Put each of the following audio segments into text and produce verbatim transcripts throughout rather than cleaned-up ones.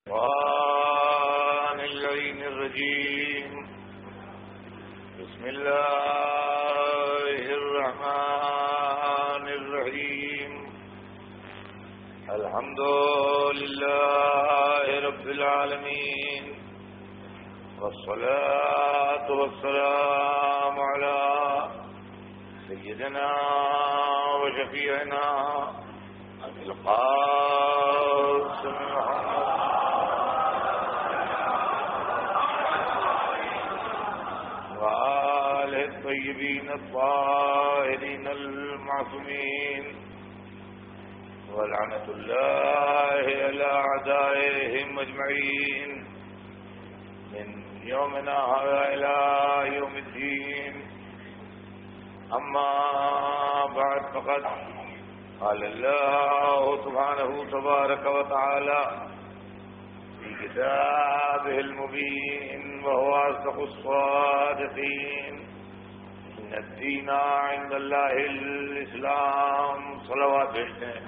الشيطان اللعين الرجيم. بسم الله الرحمن الرحيم. الحمد لله رب العالمين، والصلاة والسلام على سيدنا وشفيعنا أبي القاسم وآله الطيبين الطاهرين المعصومين، ولعنة الله على أعدائهم أجمعين من يومنا هذا إلى يوم الدين. أما بعد، فقد قال الله سبحانه تبارك وتعالى في كتابه المبين وهو أصدق الصادقين: إن الدين عند الله الإسلام. صلوات بھیجتے ہیں.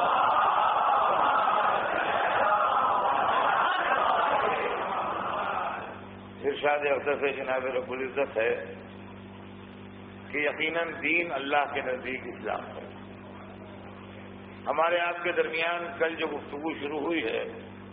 ارشاد اقدس جناب رب العزت ہے کہ یقیناً دین اللہ کے نزدیک اسلام ہے. ہمارے آپ کے درمیان کل جو گفتگو شروع ہوئی ہے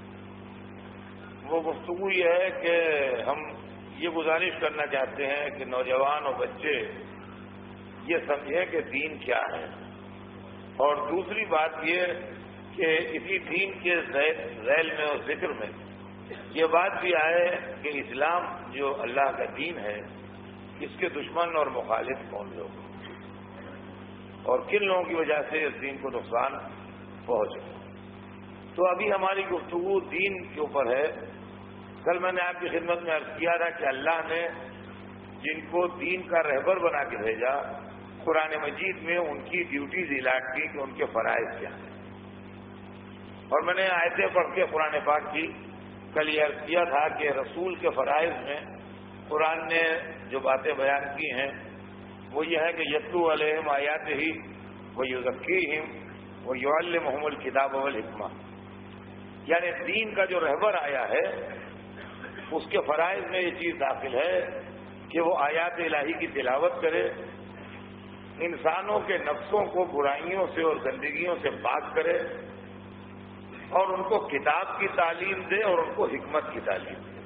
وہ گفتگو یہ ہے کہ ہم یہ گزارش کرنا چاہتے ہیں کہ نوجوان اور بچے یہ سمجھیں کہ دین کیا ہے، اور دوسری بات یہ کہ اسی دین کے ذیل میں اور ذکر میں یہ بات بھی آئے کہ اسلام جو اللہ کا دین ہے اس کے دشمن اور مخالف کون لوگ اور کن لوگوں کی وجہ سے اس دین کو نقصان پہنچے. تو ابھی ہماری گفتگو دین کے اوپر ہے. کل میں نے آپ کی خدمت میں عرض کیا تھا کہ اللہ نے جن کو دین کا رہبر بنا کے بھیجا، قرآن مجید میں ان کی ڈیوٹیز الاٹ کی کہ ان کے فرائض کیا ہیں، اور میں نے آیتیں پڑھ کے قرآن پاک کی کل یہ عرض کیا تھا کہ رسول کے فرائض میں قرآن نے جو باتیں بیان کی ہیں وہ یہ ہے کہ یتلو علیہم آیات ہی ویزکیہم ویعلمہم الکتاب والحکمہ، یعنی دین کا جو رہبر آیا ہے اس کے فرائض میں یہ چیز داخل ہے کہ وہ آیات الہی کی تلاوت کرے، انسانوں کے نفسوں کو برائیوں سے اور گندگیوں سے پاک کرے، اور ان کو کتاب کی تعلیم دے اور ان کو حکمت کی تعلیم دے.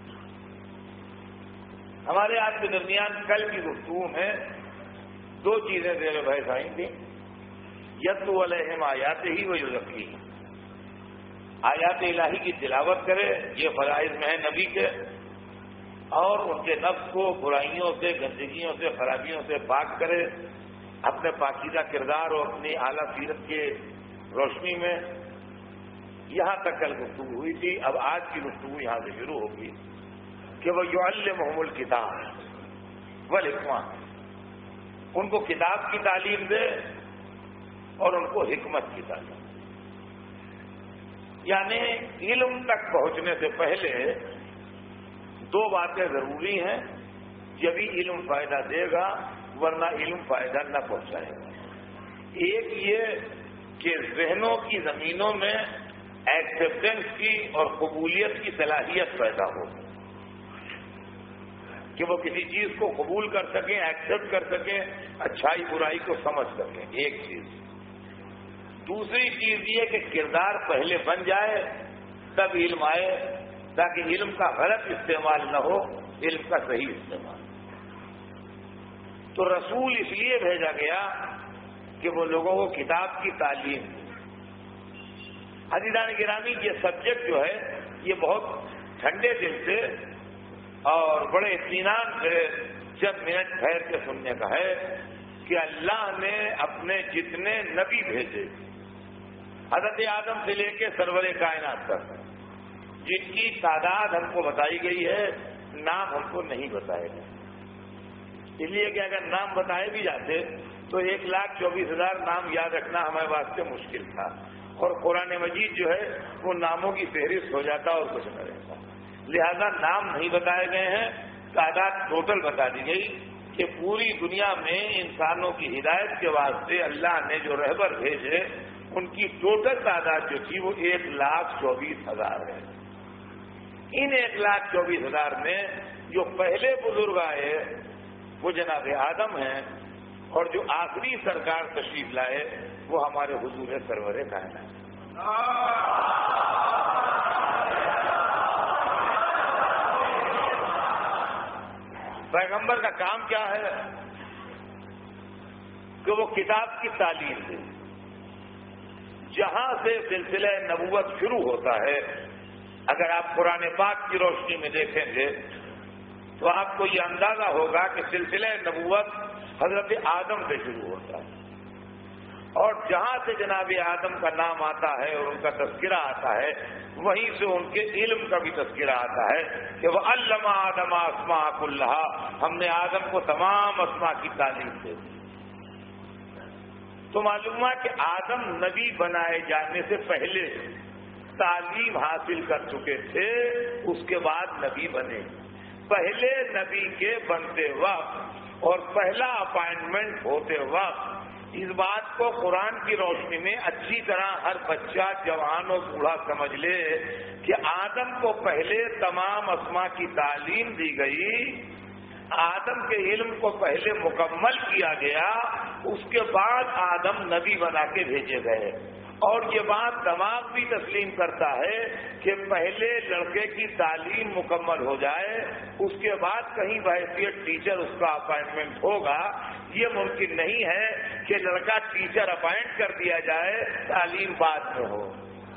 ہمارے آج کے درمیان کل کی گفتگو میں دو چیزیں زیر بحث آئی تھیں: یتلو علیہم آیات ہی ویزکیہم، آیات الہی کی تلاوت کرے، یہ فرائض میں ہے نبی کے، اور ان کے نفس کو برائیوں سے، گندگیوں سے، خرابیوں سے پاک کرے اپنے پاکیزہ کردار اور اپنی اعلیٰ سیرت کے روشنی میں. یہاں تک کل گفتگو ہوئی تھی. اب آج کی گفتگو یہاں سے شروع ہوگی کہ وہ یعلمہم الکتاب والحکمہ، ان کو کتاب کی تعلیم دے اور ان کو حکمت کی تعلیم دے. یعنی علم تک پہنچنے سے پہلے دو باتیں ضروری ہیں، جبھی علم فائدہ دے گا، ورنہ علم فائدہ نہ پہنچائے گا. ایک یہ کہ ذہنوں کی زمینوں میں ایکسیپٹنس کی اور قبولیت کی صلاحیت پیدا ہو کہ وہ کسی چیز کو قبول کر سکیں، ایکسیپٹ کر سکیں، اچھائی برائی کو سمجھ سکیں. ایک چیز. دوسری چیز یہ کہ کردار پہلے بن جائے تب علم آئے، تاکہ علم کا غلط استعمال نہ ہو، علم کا صحیح استعمال. تو رسول اس لیے بھیجا گیا کہ وہ لوگوں کو کتاب کی تعلیم دے. عزیزان گرامی، یہ سبجیکٹ جو ہے یہ بہت ٹھنڈے دل سے اور بڑے اطمینان سے چند منٹ ٹھہر کے سننے کا ہے کہ اللہ نے اپنے جتنے نبی بھیجے، حضرت آدم سے لے کے سرور کائنات تک، جن کی تعداد ہم کو بتائی گئی ہے، نام ہم کو نہیں بتائے گئے. اس لیے کہ اگر نام بتائے بھی جاتے تو ایک لاکھ چوبیس ہزار نام یاد رکھنا ہمارے واسطے مشکل تھا، اور قرآن مجید جو ہے وہ ناموں کی فہرست ہو جاتا اور کچھ نہ رہتا. لہذا نام نہیں بتائے گئے ہیں، تعداد ٹوٹل بتا دی گئی کہ پوری دنیا میں انسانوں کی ہدایت کے واسطے اللہ نے جو رہبر بھیجے ان کی ٹوٹل تعداد جو تھی وہ ایک لاکھ چوبیس ہزار ہے. ان ایک لاکھ چوبیس ہزار میں جو پہلے بزرگ آئے وہ جناب آدم ہیں، اور جو آخری سرکار تشریف لائے وہ ہمارے حضور سرور کائنات۔ پیغمبر کا کام کیا ہے کہ وہ کتاب کی تعلیم دے۔ جہاں سے سلسلہ نبوت شروع ہوتا ہے، اگر آپ قرآن پاک کی روشنی میں دیکھیں گے تو آپ کو یہ اندازہ ہوگا کہ سلسلہ نبوت حضرت آدم سے شروع ہوتا ہے، اور جہاں سے جناب آدم کا نام آتا ہے اور ان کا تذکرہ آتا ہے، وہیں سے ان کے علم کا بھی تذکرہ آتا ہے کہ وہ علم آدم اسماء کلھا، ہم نے آدم کو تمام اسماء کی تعلیم دے دی۔ تو معلوم ہے کہ آدم نبی بنائے جانے سے پہلے تعلیم حاصل کر چکے تھے، اس کے بعد نبی بنے۔ پہلے نبی کے بنتے وقت اور پہلا اپائنٹمنٹ ہوتے وقت اس بات کو قرآن کی روشنی میں اچھی طرح ہر بچہ جوان اور بوڑھا سمجھ لے کہ آدم کو پہلے تمام اسماء کی تعلیم دی گئی، آدم کے علم کو پہلے مکمل کیا گیا، اس کے بعد آدم نبی بنا کے بھیجے گئے۔ اور یہ بات دماغ بھی تسلیم کرتا ہے کہ پہلے لڑکے کی تعلیم مکمل ہو جائے، اس کے بعد کہیں بحیثیت ٹیچر اس کا اپائنٹمنٹ ہوگا۔ یہ ممکن نہیں ہے کہ لڑکا ٹیچر اپائنٹ کر دیا جائے، تعلیم بعد میں ہو۔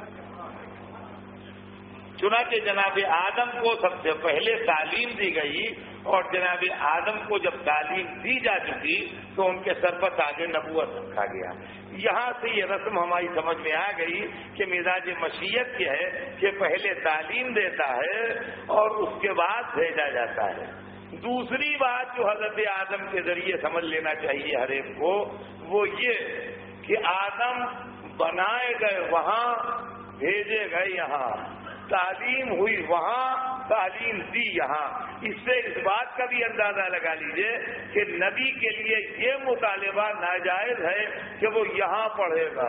چنانچہ جناب آدم کو سب سے پہلے تعلیم دی گئی، اور جناب آدم کو جب تعلیم دی جا چکی تو ان کے سر پر تاج نبوت رکھا گیا۔ یہاں سے یہ رسم ہماری سمجھ میں آ گئی کہ مزاج مشیت یہ ہے کہ پہلے تعلیم دیتا ہے اور اس کے بعد بھیجا جاتا ہے۔ دوسری بات جو حضرت آدم کے ذریعے سمجھ لینا چاہیے ہر ایک کو، وہ یہ کہ آدم بنائے گئے وہاں، بھیجے گئے یہاں، تعلیم ہوئی وہاں، تعلیم دی یہاں۔ اس سے اس بات کا بھی اندازہ لگا لیجئے کہ نبی کے لیے یہ مطالبہ ناجائز ہے کہ وہ یہاں پڑھے گا،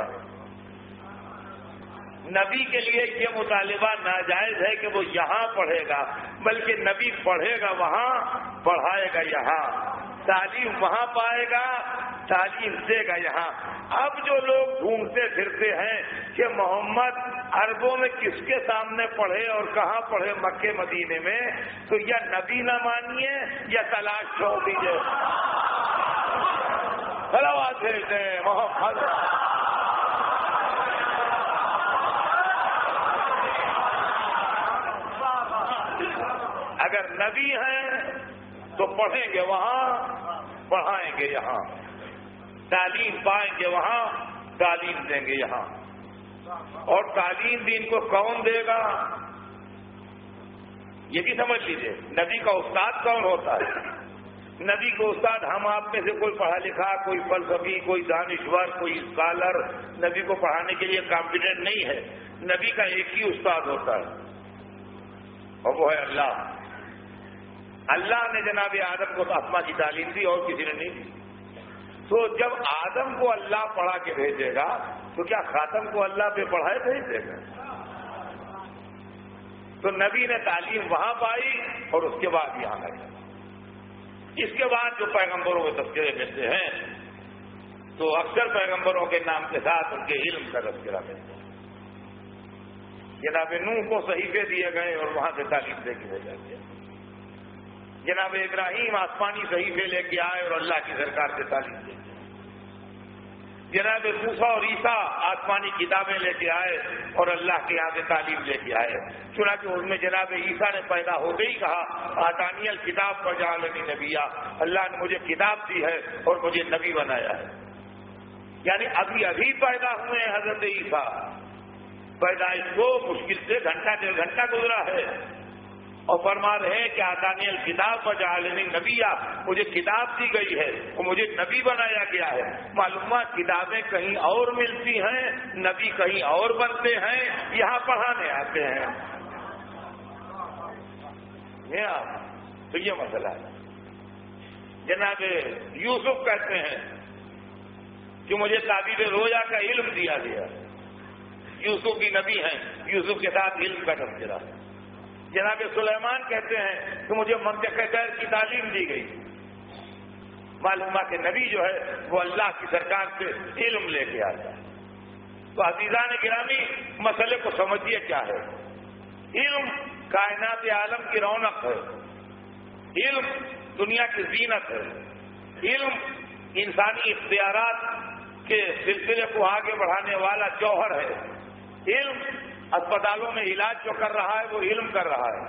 نبی کے لیے یہ مطالبہ ناجائز ہے کہ وہ یہاں پڑھے گا، بلکہ نبی پڑھے گا وہاں، پڑھائے گا یہاں، تعلیم وہاں پائے گا، تعلیم دے گا یہاں۔ اب جو لوگ ڈھونڈتے پھرتے ہیں کہ محمد عربوں میں کس کے سامنے پڑھے اور کہاں پڑھے مکے مدینے میں، تو یا نبی نہ مانیے یا تلاش چھوڑ دیجیے۔ صلوات بھیجتے ہیں محمد۔ اگر نبی ہیں تو پڑھیں گے وہاں، پڑھائیں گے یہاں، تعلیم پائیں گے وہاں، تعلیم دیں گے یہاں۔ اور تعلیم بھی ان کو کون دے گا یہ بھی سمجھ لیجیے۔ نبی کا استاد کون ہوتا ہے؟ نبی کو استاد ہم آپ میں سے کوئی پڑھا لکھا، کوئی فلسفی، کوئی دانشور، کوئی اسکالر نبی کو پڑھانے کے لیے کمپیٹنٹ نہیں ہے۔ نبی کا ایک ہی استاد ہوتا ہے اور وہ ہے اللہ۔ اللہ نے جناب آدم کو اسماء کی تعلیم دی اور کسی نے نہیں دی۔ تو جب آدم کو اللہ پڑھا کے بھیجے گا تو کیا خاتم کو اللہ پہ پڑھائے بھیج دے گا؟ تو نبی نے تعلیم وہاں پائی اور اس کے بعد یہاں آئی۔ اس کے بعد جو پیغمبروں کے تذکرے ملتے ہیں تو اکثر پیغمبروں کے نام کے ساتھ ان کے علم کا تذکرہ ملتا ہے۔ جناب نوح کو صحیفے دیے گئے اور وہاں سے تعلیم دے کے بھیجا گیا۔ جناب ابراہیم آسمانی صحیفے لے کے آئے اور اللہ کی سرکار سے تعلیم دے گئے۔ جناب موسیٰ اور عیسیٰ آسمانی کتابیں لے کے آئے اور اللہ کے یہاں سے تعلیم لے کے آئے۔ چنانچہ اس میں جناب عیسیٰ نے پیدا ہوتے ہی کہا آتانی الکتاب فجعلنی نبیا، اللہ نے مجھے کتاب دی ہے اور مجھے نبی بنایا ہے۔ یعنی ابھی ابھی پیدا ہوئے ہیں حضرت عیسیٰ، پیدائش کو مشکل سے گھنٹہ ڈیڑھ گھنٹہ گزرا ہے، اور فرما رہے ہیں کہ آتانی الکتاب فجعلنی نبیا، مجھے کتاب دی گئی ہے اور مجھے نبی بنایا گیا ہے۔ معلومات کتابیں کہیں اور ملتی ہیں، نبی کہیں اور بنتے ہیں، یہاں پڑھانے آتے ہیں۔ تو یہ مسئلہ ہے۔ جناب یوسف کہتے ہیں کہ مجھے تعبیر رویا کا علم دیا گیا۔ یوسف بھی نبی ہیں، یوسف کے ساتھ علم کا تذکرہ ہے۔ جناب سلیمان کہتے ہیں کہ مجھے منطق غیر کی تعلیم دی گئی. معلوم کہ نبی جو ہے وہ اللہ کی سرکار سے علم لے کے آتا ہے. تو عزیزان گرامی مسئلے کو سمجھیے کیا ہے. علم کائنات عالم کی رونق ہے. علم دنیا کی زینت ہے. علم انسانی اختیارات کے سلسلے کو آگے بڑھانے والا جوہر ہے. علم اسپتالوں میں علاج جو کر رہا ہے وہ علم کر رہا ہے.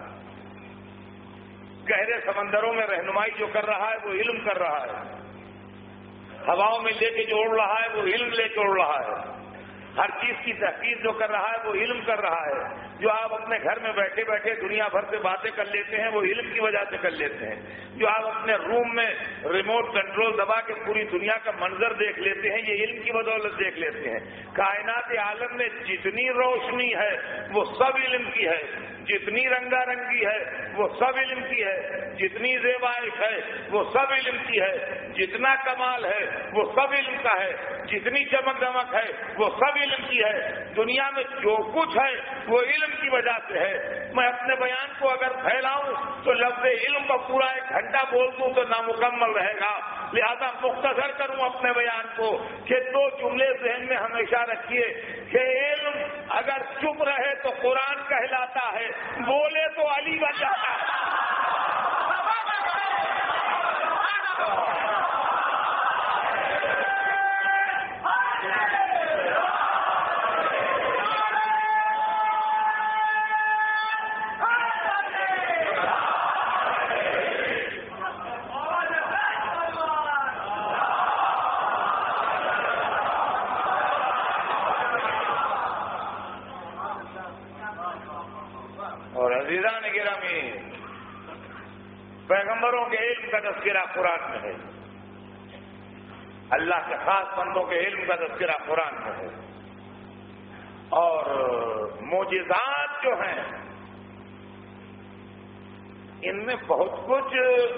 گہرے سمندروں میں رہنمائی جو کر رہا ہے وہ علم کر رہا ہے. ہواؤں میں لے کے جو اڑ رہا ہے وہ علم لے کے اڑ رہا ہے. ہر چیز کی تحقیق جو کر رہا ہے وہ علم کر رہا ہے. جو آپ اپنے گھر میں بیٹھے بیٹھے دنیا بھر سے باتیں کر لیتے ہیں وہ علم کی وجہ سے کر لیتے ہیں. جو آپ اپنے روم میں ریموٹ کنٹرول دبا کے پوری دنیا کا منظر دیکھ لیتے ہیں یہ علم کی بدولت دیکھ لیتے ہیں. کائنات عالم میں جتنی روشنی ہے وہ سب علم کی ہے. جتنی رنگا رنگی ہے وہ سب علم کی ہے. جتنی زیبائش ہے وہ سب علم کی ہے. جتنا کمال ہے وہ سب علم کا ہے. جتنی چمک دمک ہے وہ سب علم کی ہے. دنیا میں جو کچھ ہے وہ علم کی وجہ سے ہے. میں اپنے بیان کو اگر پھیلاؤں تو لفظ علم کا پورا ایک گھنٹہ بول دوں تو نامکمل رہے گا. لہذا مختصر کروں اپنے بیان کو کہ دو جملے ذہن میں ہمیشہ رکھیے کہ علم اگر چپ رہے تو قرآن کہلاتا ہے, بولے تو علی بن جاتا ہے. عزیزان گرامی پیغمبروں کے علم کا تذکرہ قرآن میں ہے. اللہ کے خاص بندوں کے علم کا تذکرہ قرآن میں ہے. اور معجزات جو ہیں ان میں بہت کچھ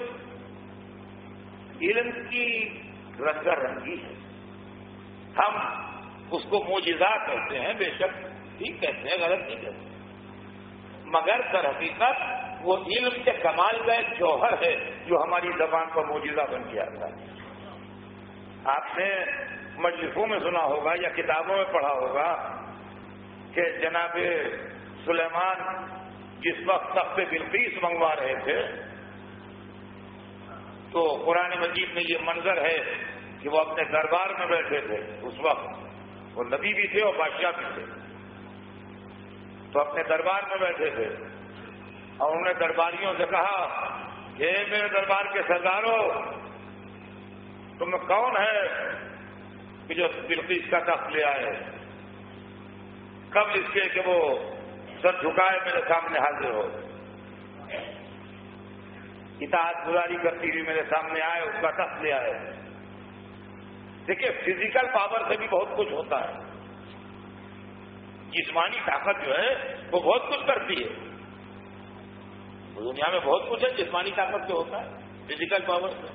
علم کی رنگا رنگی ہے. ہم اس کو معجزات کہتے ہیں, بے شک ٹھیک کہتے ہیں, غلط نہیں کہتے, مگر در حقیقت وہ علم کے کمال کا ایک جوہر ہے جو ہماری زبان پر معجزہ بن کے آتا ہے. آپ نے مجلسوں میں سنا ہوگا یا کتابوں میں پڑھا ہوگا کہ جناب سلیمان جس وقت تخت بلقیس منگوا رہے تھے تو قرآن مجید میں یہ منظر ہے کہ وہ اپنے دربار میں بیٹھے تھے. اس وقت وہ نبی بھی تھے اور بادشاہ بھی تھے. تو اپنے دربار میں بیٹھے تھے اور انہوں نے درباریوں سے کہا کہ میرے دربار کے سرداروں تم کون ہے کہ جو بلقیس کا تخت لے آئے؟ قبل اس کے کہ وہ سر جھکائے میرے سامنے حاضر ہو, اطاعت گزاری کرتی ہوئی میرے سامنے آئے, اس کا تخت لے آئے. دیکھیے فزیکل پاور سے بھی بہت کچھ ہوتا ہے. جسمانی طاقت جو ہے وہ بہت کچھ کرتی ہے. دنیا میں بہت کچھ ہے جسمانی طاقت سے ہوتا ہے, فزیکل پاور سے.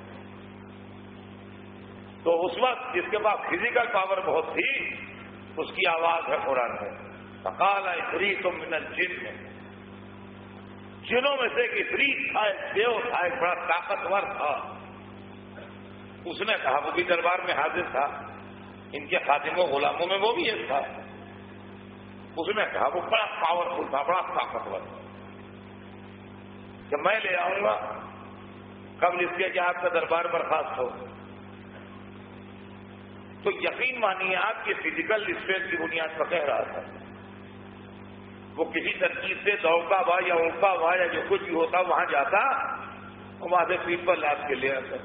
تو اس وقت جس کے پاس فزیکل پاور بہت تھی اس کی آواز ہے قرآن میں, فقال عفریت من الجن, جنوں میں سے ایک عفریت تھا, ایک دیو تھا, ایک بڑا طاقتور تھا. اس نے کہا, وہ بھی دربار میں حاضر تھا, ان کے خادموں غلاموں میں وہ بھی ایک تھا. اس نے کہا, وہ بڑا پاورفل تھا, بڑا طاقتور تھا, کہ میں لے آؤں گا قبل اس کے کہ آپ کا دربار برخاست ہو. تو یقین مانیے آپ کی فزیکل اسٹرینتھ کی بنیاد پر کہہ رہا تھا. وہ کسی ترکیب سے دوڑتا ہوا یا اڑتا ہوا یا جو کچھ بھی ہوتا وہاں جاتا, وہاں سے پیٹ پر لاد کے لے آتا.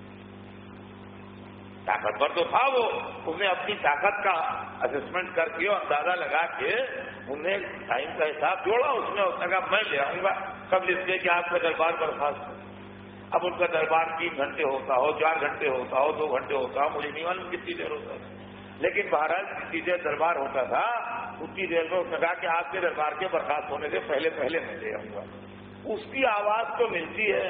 طاقتور تو تھا وہ, اس نے اپنی طاقت کا اسسمنٹ کر کے اندازہ لگا کے انہیں ٹائم کا حساب جوڑا. اس نے اس نے کہا میں لے آؤں گا قبل اس کے کہ آپ کا دربار برخاست. اب ان کا دربار تین گھنٹے ہوتا ہو, چار گھنٹے ہوتا ہو, دو گھنٹے ہوتا ہو, مجھے نہیں معلوم کتنی دیر ہوتا تھا, لیکن بہرحال جتنی دیر دربار ہوتا تھا اتنی دیر میں اس نے کہا کہ آپ کے دربار کے برخاست ہونے سے پہلے پہلے میں لے آؤں گا. اس کی آواز تو ملتی ہے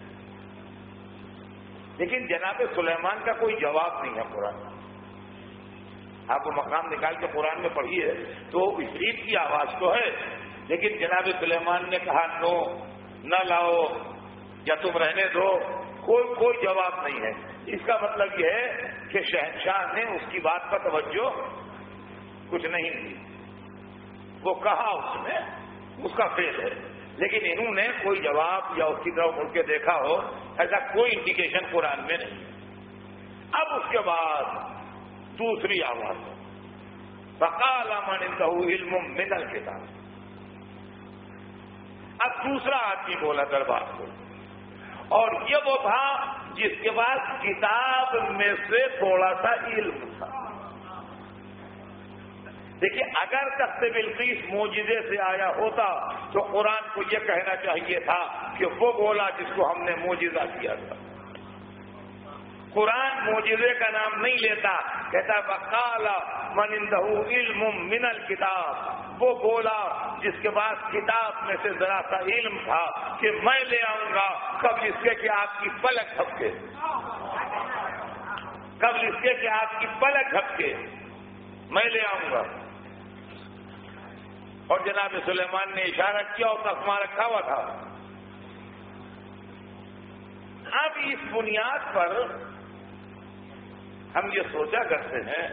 لیکن جناب سلیمان کا کوئی جواب نہیں ہے قرآن. آپ کو مقام نکال کے قرآن میں پڑھیے تو عفریت کی آواز تو ہے لیکن جناب سلیمان نے کہا نو، نہ لاؤ یا تم رہنے دو، کوئی کوئی جواب نہیں ہے۔ اس کا مطلب یہ ہے کہ شہنشاہ نے اس کی بات پر توجہ کچھ نہیں دی، وہ کہا اس نے، اس کا فعل ہے، لیکن انہوں نے کوئی جواب یا اس کی طرف مڑ کے دیکھا ہو ایسا کوئی انڈیکیشن قرآن میں نہیں۔ اب اس کے بعد دوسری آواز، فقال من عنده علم من الکتاب، اب دوسرا آدمی بولا دربار کو، اور یہ وہ تھا جس کے پاس کتاب میں سے تھوڑا سا علم تھا۔ دیکھیے اگر تخت بلقیس معجزے سے آیا ہوتا تو قرآن کو یہ کہنا چاہیے تھا کہ وہ بولا جس کو ہم نے معجزہ کیا تھا۔ قرآن معجزے کا نام نہیں لیتا، کہتا وقال من عنده علم من الکتاب، وہ بولا جس کے پاس کتاب میں سے ذرا سا علم تھا کہ میں لے آؤں گا قبل اس کے کہ آپ کی پلک جھپکے، قبل اس کے کہ آپ کی پلک جھپکے میں لے آؤں گا۔ اور جناب سلیمان نے اشارہ کیا اور تسمہ رکھا ہوا تھا۔ اب اس بنیاد پر ہم یہ سوچا کرتے ہیں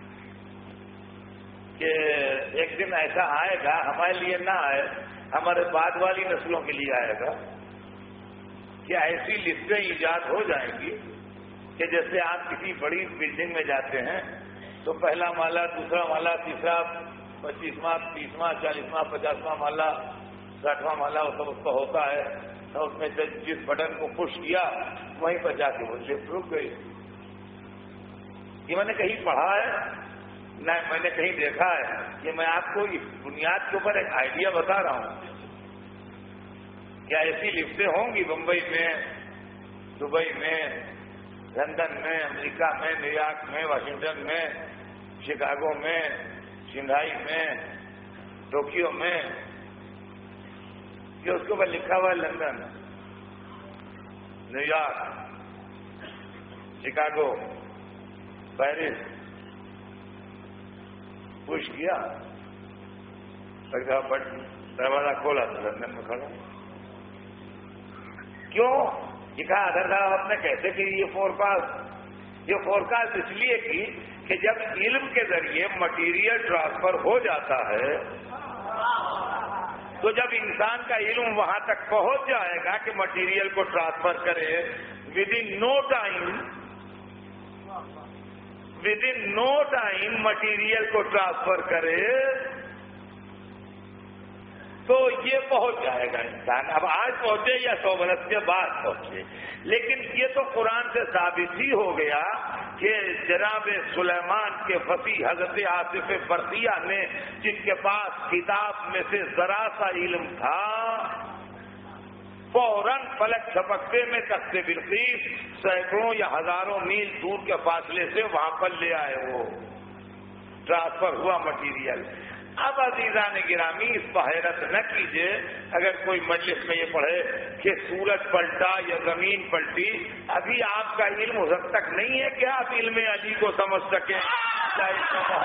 کہ ایک دن ایسا آئے گا، ہمارے لیے نہ آئے، ہمارے بعد والی نسلوں کے لیے آئے گا کہ ایسی لسٹیں ایجاد ہو جائیں گی کہ جیسے آپ کسی بڑی بلڈنگ میں جاتے ہیں تو پہلا مالا، دوسرا مالا، تیسرا، پچیسواں، تیسواں، چالیسواں، پچاسواں مالا، ساٹھواں مالا، وہ سب اس کا ہوتا ہے، اور اس میں جس بٹن کو پش کیا وہیں پر جا کے وہ لفٹ رک گئی۔ یہ میں نے کہیں پڑھا ہے نہ میں نے کہیں دیکھا ہے، یہ میں آپ کو اس بنیاد کے اوپر ایک آئیڈیا بتا رہا ہوں۔ کیا ایسی لفٹیں ہوں گی بمبئی میں، دبئی میں، لندن میں، امریکہ میں، نیو یارک میں، واشنگٹن میں، شکاگو میں، شنگھائی میں، ٹوکیو میں، کہ اس کے اوپر لکھا ہوا ہے London, New York, Chicago, Paris, پوچھ کیا بٹ دروازہ کھولا تو لندن میں کھڑا۔ کیوں؟ یہ کہا ادھر صاحب آپ نے کیسے کی یہ فور کاسٹ؟ یہ فور کاسٹ اس لیے کی کہ جب علم کے ذریعے مٹیریل ٹرانسفر ہو جاتا ہے تو جب انسان کا علم وہاں تک پہنچ جائے گا کہ مٹیریل کو ٹرانسفر کرے within no time within no time material کو ٹرانسفر کرے تو یہ پہنچ جائے گا انسان۔ اب آج پہنچے یا سو برس کے بعد پہنچے، لیکن یہ تو قرآن سے ثابت ہی ہو گیا کہ جناب سلیمان کے فصیح حضرت آصف برقیہ نے جن کے پاس کتاب میں سے ذرا سا علم تھا، فوراً فلک جھپکتے میں تخت بلقیس سینکڑوں یا ہزاروں میل دور کے فاصلے سے وہاں پر لے آئے، وہ ٹرانسفر ہوا مٹیریل۔ اب عزیزان گرامی اس پر حیرت نہ کیجیے اگر کوئی مجلس میں یہ پڑھے کہ سورج پلٹا یا زمین پلٹی، ابھی آپ کا علم اس حد تک نہیں ہے کہ آپ علم علی کو سمجھ سکیں، چاہے اس میں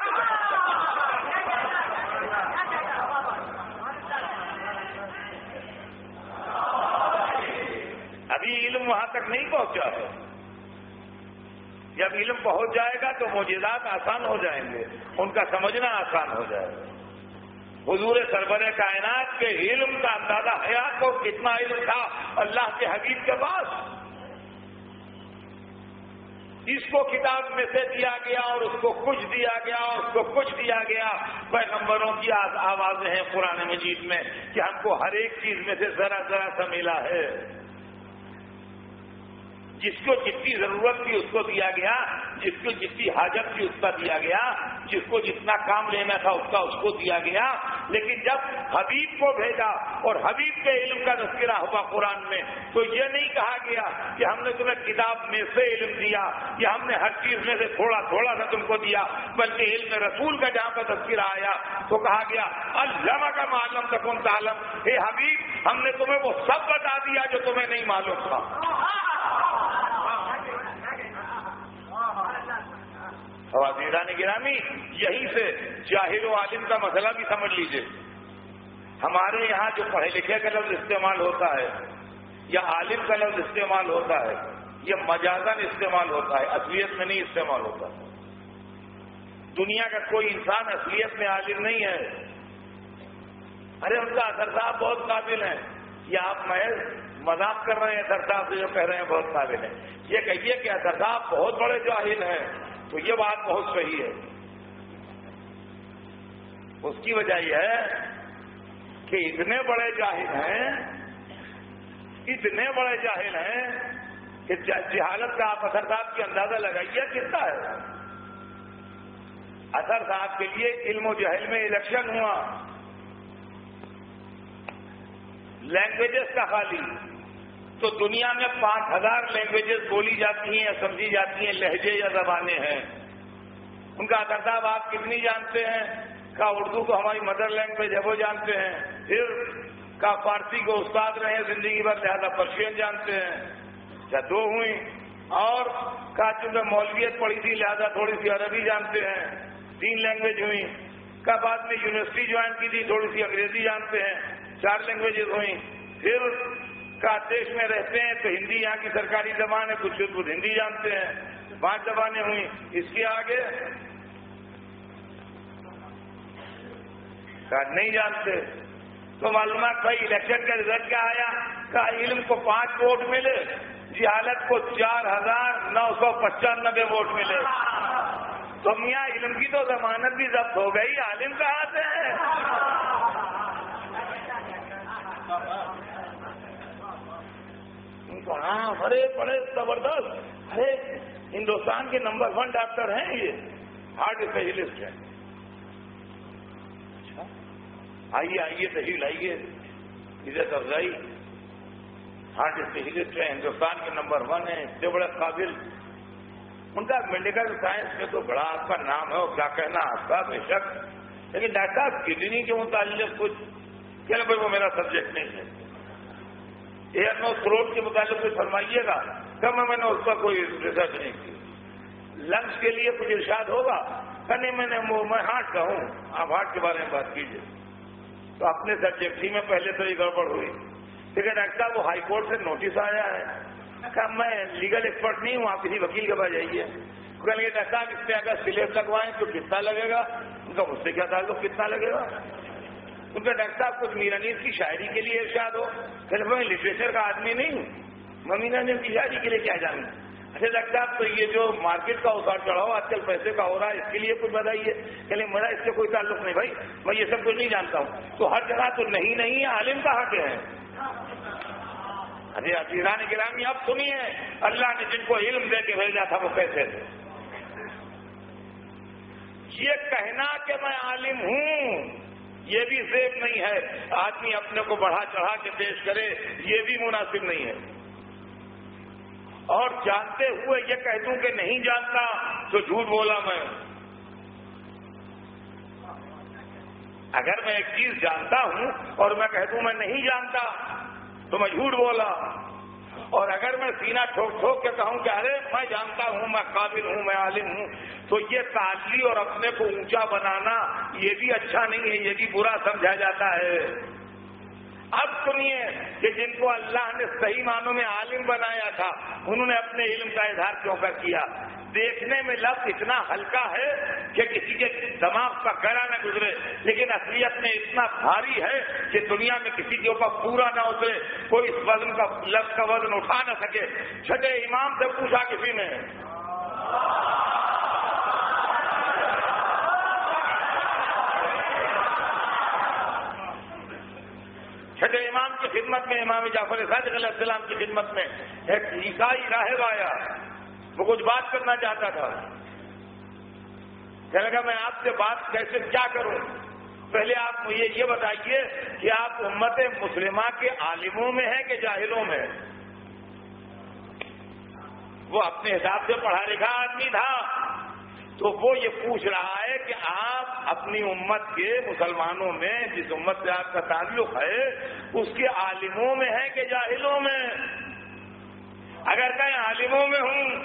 ابھی علم وہاں تک نہیں پہنچا ہے۔ جب علم پہنچ جائے گا تو معجزات آسان ہو جائیں گے، ان کا سمجھنا آسان ہو جائے گا۔ حضور سرور کائنات کے علم کا اندازہ حیات کو کتنا علم تھا اللہ کے حبیب کے پاس، اس کو کتاب میں سے دیا گیا اور اس کو کچھ دیا گیا اور اس کو کچھ دیا گیا۔ پیغمبروں کی آوازیں ہیں قرآن مجید میں کہ ہم کو ہر ایک چیز میں سے ذرا ذرا سا ملا ہے، جس کو جتنی ضرورت تھی اس کو دیا گیا، جس کو جتنی حاجت تھی اس کا دیا گیا، جس کو جتنا کام لینا تھا اس کا اس کو دیا گیا۔ لیکن جب حبیب کو بھیجا اور حبیب کے علم کا تذکرہ ہوا قرآن میں تو یہ نہیں کہا گیا کہ ہم نے تمہیں کتاب میں سے علم دیا یا ہم نے ہر چیز میں سے تھوڑا تھوڑا سا تم کو دیا، بلکہ علم رسول کا جہاں پر تذکرہ آیا تو کہا گیا علمہ کا معلوم تکن تعلم، اے حبیب ہم نے تمہیں وہ سب بتا دیا جو تمہیں نہیں معلوم تھا۔ عزیزان گرامی یہیں سے جاہل و عالم کا مسئلہ بھی سمجھ لیجئے۔ ہمارے یہاں جو پڑھے لکھے کا لفظ استعمال ہوتا ہے یا عالم کا لفظ استعمال ہوتا ہے یہ مجازن استعمال ہوتا ہے، اصلیت میں نہیں استعمال ہوتا۔ دنیا کا کوئی انسان اصلیت میں عالم نہیں ہے۔ ارے ان کا اثر صاحب بہت قابل ہیں، یہ آپ محض مذاق کر رہے ہیں اثر صاحب سے جو کہہ رہے ہیں بہت قابل ہیں۔ یہ کہیے کہ اثر صاحب بہت بڑے جاہل ہیں تو یہ بات بہت صحیح ہے۔ اس کی وجہ یہ ہے کہ اتنے بڑے جاہل ہیں، اتنے بڑے جاہل ہیں کہ جہالت کا آپ اثر صاحب کی اندازہ لگائیے کتنا ہے۔ اثر صاحب کے لیے علم و جہل میں الیکشن ہوا، لینگویجز کا خالی تو دنیا میں پانچ ہزار لینگویجز بولی جاتی ہیں یا سمجھی جاتی ہیں، لہجے یا زبانیں ہیں۔ ان کا اثر صاحب آپ کتنی جانتے ہیں؟ کا اردو کو ہماری مدر لینگویج ہے وہ جانتے ہیں، پھر کا فارسی کو استاد رہے ہیں زندگی بھر لہذا پرشین جانتے ہیں، کیا دو ہوئی؟ اور کا چونکہ مولویت پڑھی تھی لہذا تھوڑی سی عربی جانتے ہیں، تین لینگویج ہوئی۔ کا بعد میں یونیورسٹی جوائن کی تھی تھوڑی سی انگریزی جانتے ہیں، چار لینگویجز ہوئی۔ پھر کا دیش میں رہتے ہیں تو ہندی یہاں کی سرکاری زبان ہے، کچھ کچھ ہندی جانتے ہیں، پانچ زبانیں ہوئی۔ اس کے آگے نہیں جانتے تو معلومات بھائی الیکشن کا رزلٹ کیا آیا؟ کا علم کو پانچ ووٹ ملے، جہالت کو چار ہزار نو سو پچانوے ووٹ ملے۔ تو میاں علم کی تو ضمانت بھی ضبط ہو گئی، عالم کہاں سے ہے؟ ہاں بڑے بڑے زبردست، ارے ہندوستان کے نمبر ون ڈاکٹر ہیں، یہ ہارٹ اسپیشلسٹ ہیں۔ آئیے آئیے تشریف لائیے، عزت افزائی، ہارٹ اسپیشلسٹ ہیں، ہندوستان کے نمبر ون ہیں، اتنے بڑے قابل۔ ان کا میڈیکل سائنس میں تو بڑا آپ کا نام ہے اور کیا کہنا آپ کا، بے شک، لیکن ڈاکٹر صاحب کڈنی کے متعلق کچھ کہنا بھائی وہ میرا سبجیکٹ نہیں ہے۔ ایئر نو تھروٹ کے متعلق کچھ فرمائیے گا، کب میں نے اس کا کوئی ریسرچ نہیں کی۔ لنگس کے لیے کچھ ارشاد ہوگا، نہیں میں نے میں ہارٹ کا ہوں، آپ ہارٹ کے بارے میں بات کیجیے۔ تو اپنے سبجیکٹ ہی میں پہلے تو یہ گڑبڑ ہوئی۔ لیکن ڈاکٹر صاحب وہ ہائی کورٹ سے نوٹس آیا ہے کہ میں لیگل ایکسپرٹ نہیں ہوں، آپ کسی وکیل کے پاس جائیے۔ کہ ڈاکٹر صاحب اس پہ اگر سلیب لگوائیں تو کتنا لگے گا؟ ان کا مجھ سے کیا تعلق کتنا لگے گا؟ ان کا ڈاکٹر صاحب کچھ میرانیز کی شاعری کے لیے ارشاد ہو کہ میں لٹریچر کا آدمی نہیں ہوں، میں میرانیز کی شاعری کے لیے کیا جانوں؟ اچھا ڈاکٹر صاحب تو یہ جو مارکیٹ کا اتار چڑھاؤ آج کل پیسے کا ہو رہا ہے اس کے لیے کچھ بتائیے۔ کہ میرا اس سے کوئی تعلق نہیں بھائی، میں یہ سب کچھ نہیں جانتا ہوں۔ تو ہر جگہ تو نہیں نہیں عالم کہاں کے ہیں؟ ارے عزیزان گرامی اب سنیے، اللہ نے جن کو علم دے کے بھیجا تھا وہ کیسے تھے۔ یہ کہنا کہ میں عالم ہوں یہ بھی زیب نہیں ہے، آدمی اپنے کو بڑھا چڑھا کے پیش کرے یہ بھی مناسب نہیں ہے۔ اور جانتے ہوئے یہ کہہ دوں کہ نہیں جانتا تو جھوٹ بولا میں۔ اگر میں ایک چیز جانتا ہوں اور میں کہہ دوں میں نہیں جانتا تو میں جھوٹ بولا، اور اگر میں سینہ ٹھوک ٹھوک کے کہوں کہ ارے میں جانتا ہوں، میں قابل ہوں، میں عالم ہوں، تو یہ تعلی اور اپنے کو اونچا بنانا یہ بھی اچھا نہیں ہے، یہ بھی برا سمجھا جاتا ہے۔ اب سنیے کہ جن کو اللہ نے صحیح معنوں میں عالم بنایا تھا انہوں نے اپنے علم کا اظہار کیوں کر کیا؟ دیکھنے میں لفظ اتنا ہلکا ہے کہ کسی کے دماغ کا گرا نہ گزرے، لیکن اصلیت میں اتنا بھاری ہے کہ دنیا میں کسی کے اوپر پورا نہ اترے، کوئی اس وزن کا لفظ کا وزن اٹھا نہ سکے۔ چھٹے امام سے پوچھا کسی نے، چھٹے امام کی خدمت میں، امام جعفر صادق علیہ السلام کی خدمت میں ایک عیسائی راہب آیا، وہ کچھ بات کرنا چاہتا تھا۔ کہنے لگا میں آپ سے بات کیسے کیا کروں؟ پہلے آپ مجھے یہ بتائیے کہ آپ امت مسلمہ کے عالموں میں ہیں کہ جاہلوں میں؟ وہ اپنے حساب سے پڑھا لکھا آدمی تھا، تو وہ یہ پوچھ رہا ہے کہ آپ اپنی امت کے مسلمانوں میں، جس امت سے آپ کا تعلق ہے، اس کے عالموں میں ہے کہ جاہلوں میں؟ اگر کہیں عالموں میں ہوں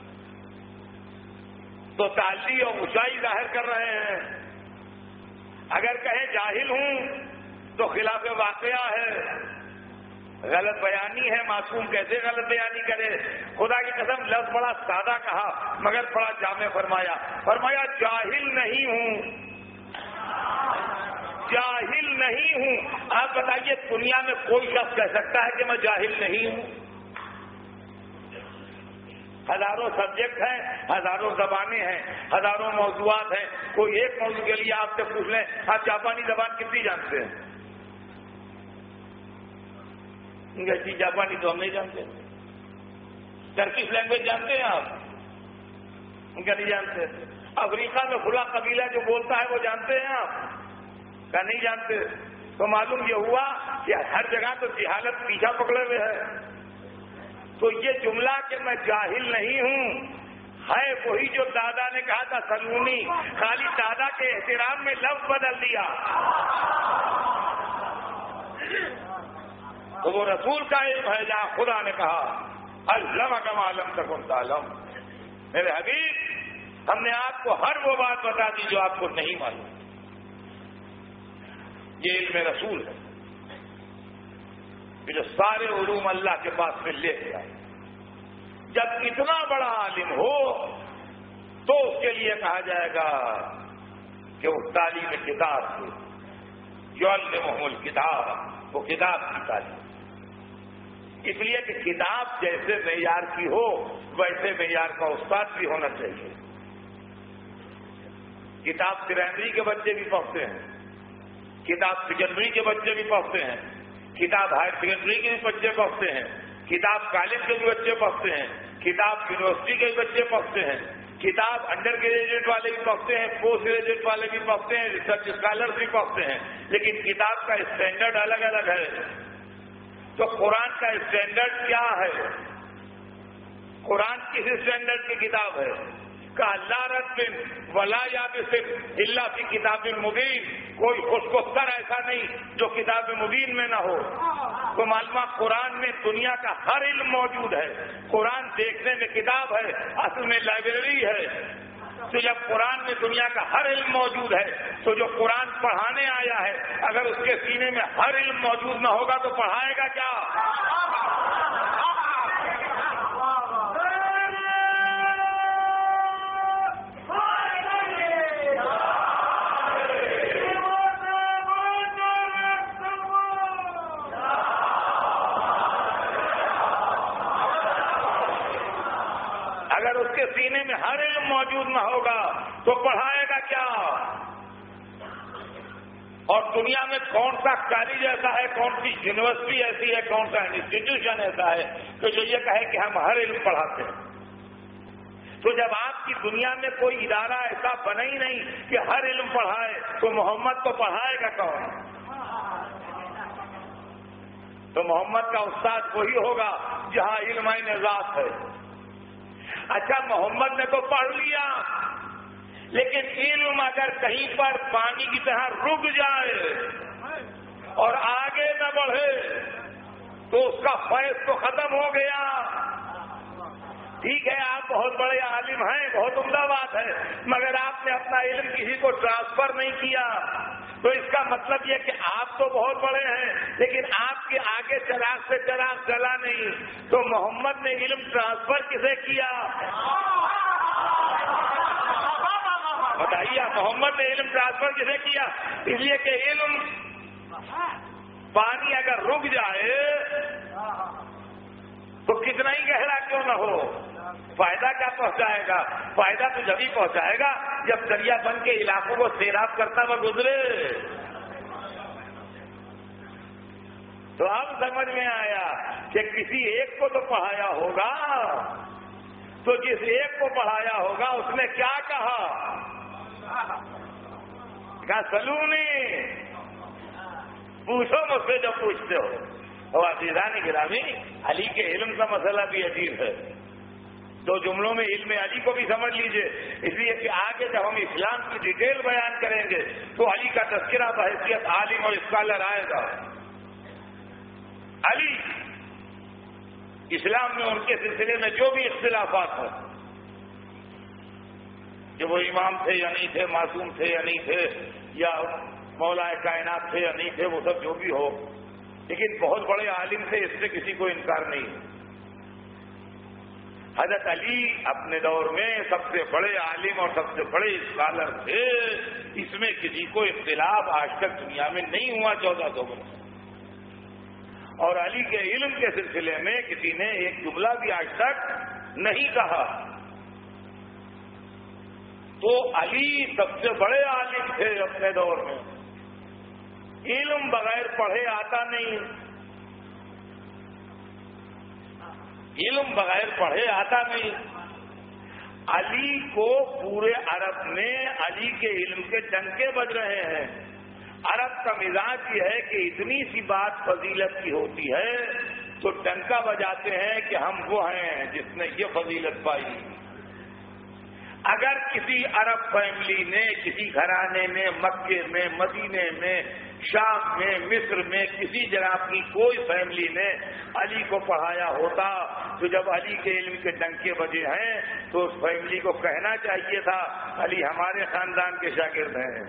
تو تعلی اور اونچائی ظاہر کر رہے ہیں، اگر کہیں جاہل ہوں تو خلاف واقعہ ہے، غلط بیانی ہے. معصوم کیسے غلط بیانی کرے؟ خدا کی قسم لفظ بڑا سادہ کہا مگر بڑا جامع فرمایا. فرمایا جاہل نہیں ہوں، جاہل نہیں ہوں. آپ بتائیے دنیا میں کوئی شخص کہہ سکتا ہے کہ میں جاہل نہیں ہوں؟ ہزاروں سبجیکٹ ہیں، ہزاروں زبانیں ہیں، ہزاروں موضوعات ہیں. کوئی ایک موضوع کے لیے آپ سے پوچھ لیں آپ جاپانی زبان کتنی جانتے ہیں؟ انگریزی جاپانی تو ہم نہیں جانتے. ٹرکش لینگویج جانتے ہیں آپ؟ ان کا نہیں جانتے. افریقہ میں کھلا قبیلہ جو بولتا ہے وہ جانتے ہیں آپ؟ کا نہیں جانتے. تو معلوم یہ ہوا کہ ہر جگہ تو جہالت پیچھا پکڑے ہوئے ہے. تو یہ جملہ کہ میں جاہل نہیں ہوں ہے وہی جو دادا نے کہا تھا سلونی، خالی دادا کے احترام میں لفظ بدل دیا. تو وہ رسول کا علم ہے جہاں خدا نے کہا علمک ما لم تکن تعلم. میرے حبیب ہم نے آپ کو ہر وہ بات بتا دی جو آپ کو نہیں معلوم. یہ علم رسول ہے کہ جو سارے علوم اللہ کے پاس سے لے گیا. جب اتنا بڑا عالم ہو تو اس کے لیے کہا جائے گا کہ وہ تعلیم کتاب سے یعلمہم الکتاب، وہ کتاب کی تعلیم. اس لیے کہ کتاب جیسے معیار کی ہو ویسے معیار کا استاد بھی ہونا چاہیے. کتاب پرائمری کے بچے بھی پڑھتے ہیں، کتاب سیکنڈری کے بچے بھی پڑھتے ہیں، کتاب ہائر سیکنڈری کے بھی بچے پڑھتے ہیں، کتاب کالج کے بھی بچے پڑھتے ہیں، کتاب یونیورسٹی کے بھی بچے پڑھتے ہیں، کتاب انڈر گریجویٹ والے بھی پڑھتے ہیں، پوسٹ گریجویٹ والے بھی پڑھتے ہیں، ریسرچ اسکالر بھی پڑھتے ہیں. لیکن کتاب کا اسٹینڈرڈ الگ الگ ہے. تو قرآن کا اسٹینڈرڈ کیا ہے؟ قرآن کس اسٹینڈرڈ کی کتاب ہے؟ کہ اللہ رب ولا یابس الا فی کتاب مبین. کوئی خوشگوار ایسا نہیں جو کتاب مبین میں نہ ہو. تو معلومہ قرآن میں دنیا کا ہر علم موجود ہے. قرآن دیکھنے میں کتاب ہے، اصل میں لائبریری ہے. تو جب قرآن میں دنیا کا ہر علم موجود ہے تو جو قرآن پڑھانے آیا ہے اگر اس کے سینے میں ہر علم موجود نہ ہوگا تو پڑھائے گا کیا؟ اگر اس کے سینے میں ہر علم موجود نہ ہوگا تو پڑھائے گا کیا؟ اور دنیا میں کون سا کالج ایسا ہے، کون سی یونیورسٹی ایسی ہے، کون سا انسٹیٹیوشن ایسا ہے کہ جو یہ کہے کہ ہم ہر علم پڑھاتے ہیں؟ تو جب آپ کی دنیا میں کوئی ادارہ ایسا بنا ہی نہیں کہ ہر علم پڑھائے تو محمد کو پڑھائے گا کون؟ تو محمد کا استاد وہی ہوگا جہاں علم ذات ہے. اچھا محمد نے تو پڑھ لیا لیکن علم اگر کہیں پر پانی کی طرح رک جائے اور آگے نہ بڑھے تو اس کا فیض تو ختم ہو گیا. ٹھیک ہے آپ بہت بڑے عالم ہیں، بہت عمدہ بات ہے، مگر آپ نے اپنا علم کسی کو ٹرانسفر نہیں کیا. تو اس کا مطلب یہ کہ آپ تو بہت بڑے ہیں لیکن آپ کے آگے چراغ سے چراغ جلا نہیں. تو محمد نے علم ٹرانسفر کسے کیا؟ بتائیے محمد نے علم ٹرانسفر کسے کیا؟ اس لیے کہ علم پانی اگر رک جائے تو کتنا ہی گہرا کیوں نہ ہو فائدہ کیا پہنچائے گا؟ فائدہ تو جبھی پہنچائے گا جب دریا بن کے علاقوں کو سیراب کرتا ہوا گزرے. تو اب سمجھ میں آیا کہ کسی ایک کو تو پڑھایا ہوگا. تو جس ایک کو پڑھایا ہوگا اس نے کیا کہا؟ کہا سلونی، پوچھو مجھ سے جو پوچھتے ہو. اور عزیزان گرامی علی کے علم کا مسئلہ بھی عجیب ہے. دو جملوں میں علم علی کو بھی سمجھ لیجئے، اس لیے کہ آگے جب ہم اسلام کی ڈیٹیل بیان کریں گے تو علی کا تذکرہ بحیثیت عالم اور اسکالر آئے گا. علی اسلام میں ان کے سلسلے میں جو بھی اختلافات ہیں کہ وہ امام تھے یا نہیں تھے، معصوم تھے یا نہیں تھے، یا مولا کائنات تھے یا نہیں تھے، وہ سب جو بھی ہو، لیکن بہت بڑے عالم تھے، اس سے کسی کو انکار نہیں۔ حضرت علی اپنے دور میں سب سے بڑے عالم اور سب سے بڑے اسکالر تھے، اس میں کسی کو اختلاف آج تک دنیا میں نہیں ہوا چودہ سو برس۔ اور علی کے علم کے سلسلے میں کسی نے ایک جملہ بھی آج تک نہیں کہا۔ تو علی سب سے بڑے عالم تھے اپنے دور میں، علم بغیر پڑھے آتا نہیں، علم بغیر پڑھے آتا نہیں۔ علی کو پورے عرب میں علی کے علم کے ڈنکے بج رہے ہیں۔ عرب کا مزاج یہ ہے کہ اتنی سی بات فضیلت کی ہوتی ہے تو ڈنکا بجاتے ہیں کہ ہم وہ ہیں جس نے یہ فضیلت پائی۔ اگر کسی عرب فیملی نے، کسی گھرانے نے مکے میں، مدینے میں، شام میں، مصر میں کسی جگہ کی کوئی فیملی نے علی کو پڑھایا ہوتا تو جب علی کے علم کے ڈنکے بجے ہیں تو اس فیملی کو کہنا چاہیے تھا علی ہمارے خاندان کے شاگرد ہیں،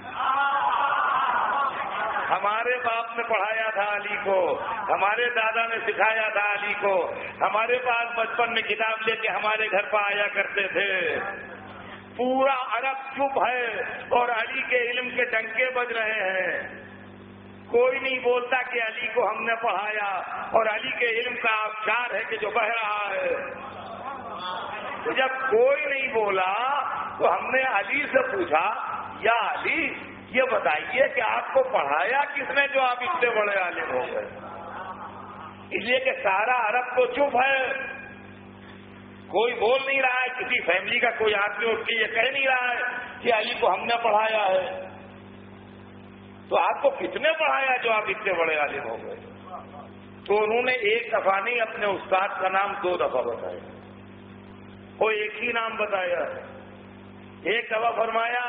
ہمارے باپ نے پڑھایا تھا علی کو، ہمارے دادا نے سکھایا تھا علی کو، ہمارے پاس بچپن میں کتاب لے کے ہمارے گھر پر آیا کرتے تھے۔ پورا عرب چپ ہے اور علی کے علم کے ڈنکے بج رہے ہیں، کوئی نہیں بولتا کہ علی کو ہم نے پڑھایا، اور علی کے علم کا آبشار ہے کہ جو بہ رہا ہے۔ تو جب کوئی نہیں بولا تو ہم نے علی سے پوچھا یا علی یہ بتائیے کہ آپ کو پڑھایا کس نے جو آپ اتنے بڑے عالم ہو گئے؟ اس لیے کہ سارا عرب تو چپ ہے، کوئی بول نہیں رہا ہے، کسی فیملی کا کوئی آدمی اٹھ کے یہ کہہ نہیں رہا ہے کہ علی کو ہم نے پڑھایا ہے۔ تو آپ کو کتنے پڑھایا جو آپ اتنے بڑے عالم ہو گئے؟ تو انہوں نے ایک دفعہ نہیں اپنے استاد کا نام دو دفعہ بتایا، وہ ایک ہی نام بتایا۔ ایک دفعہ فرمایا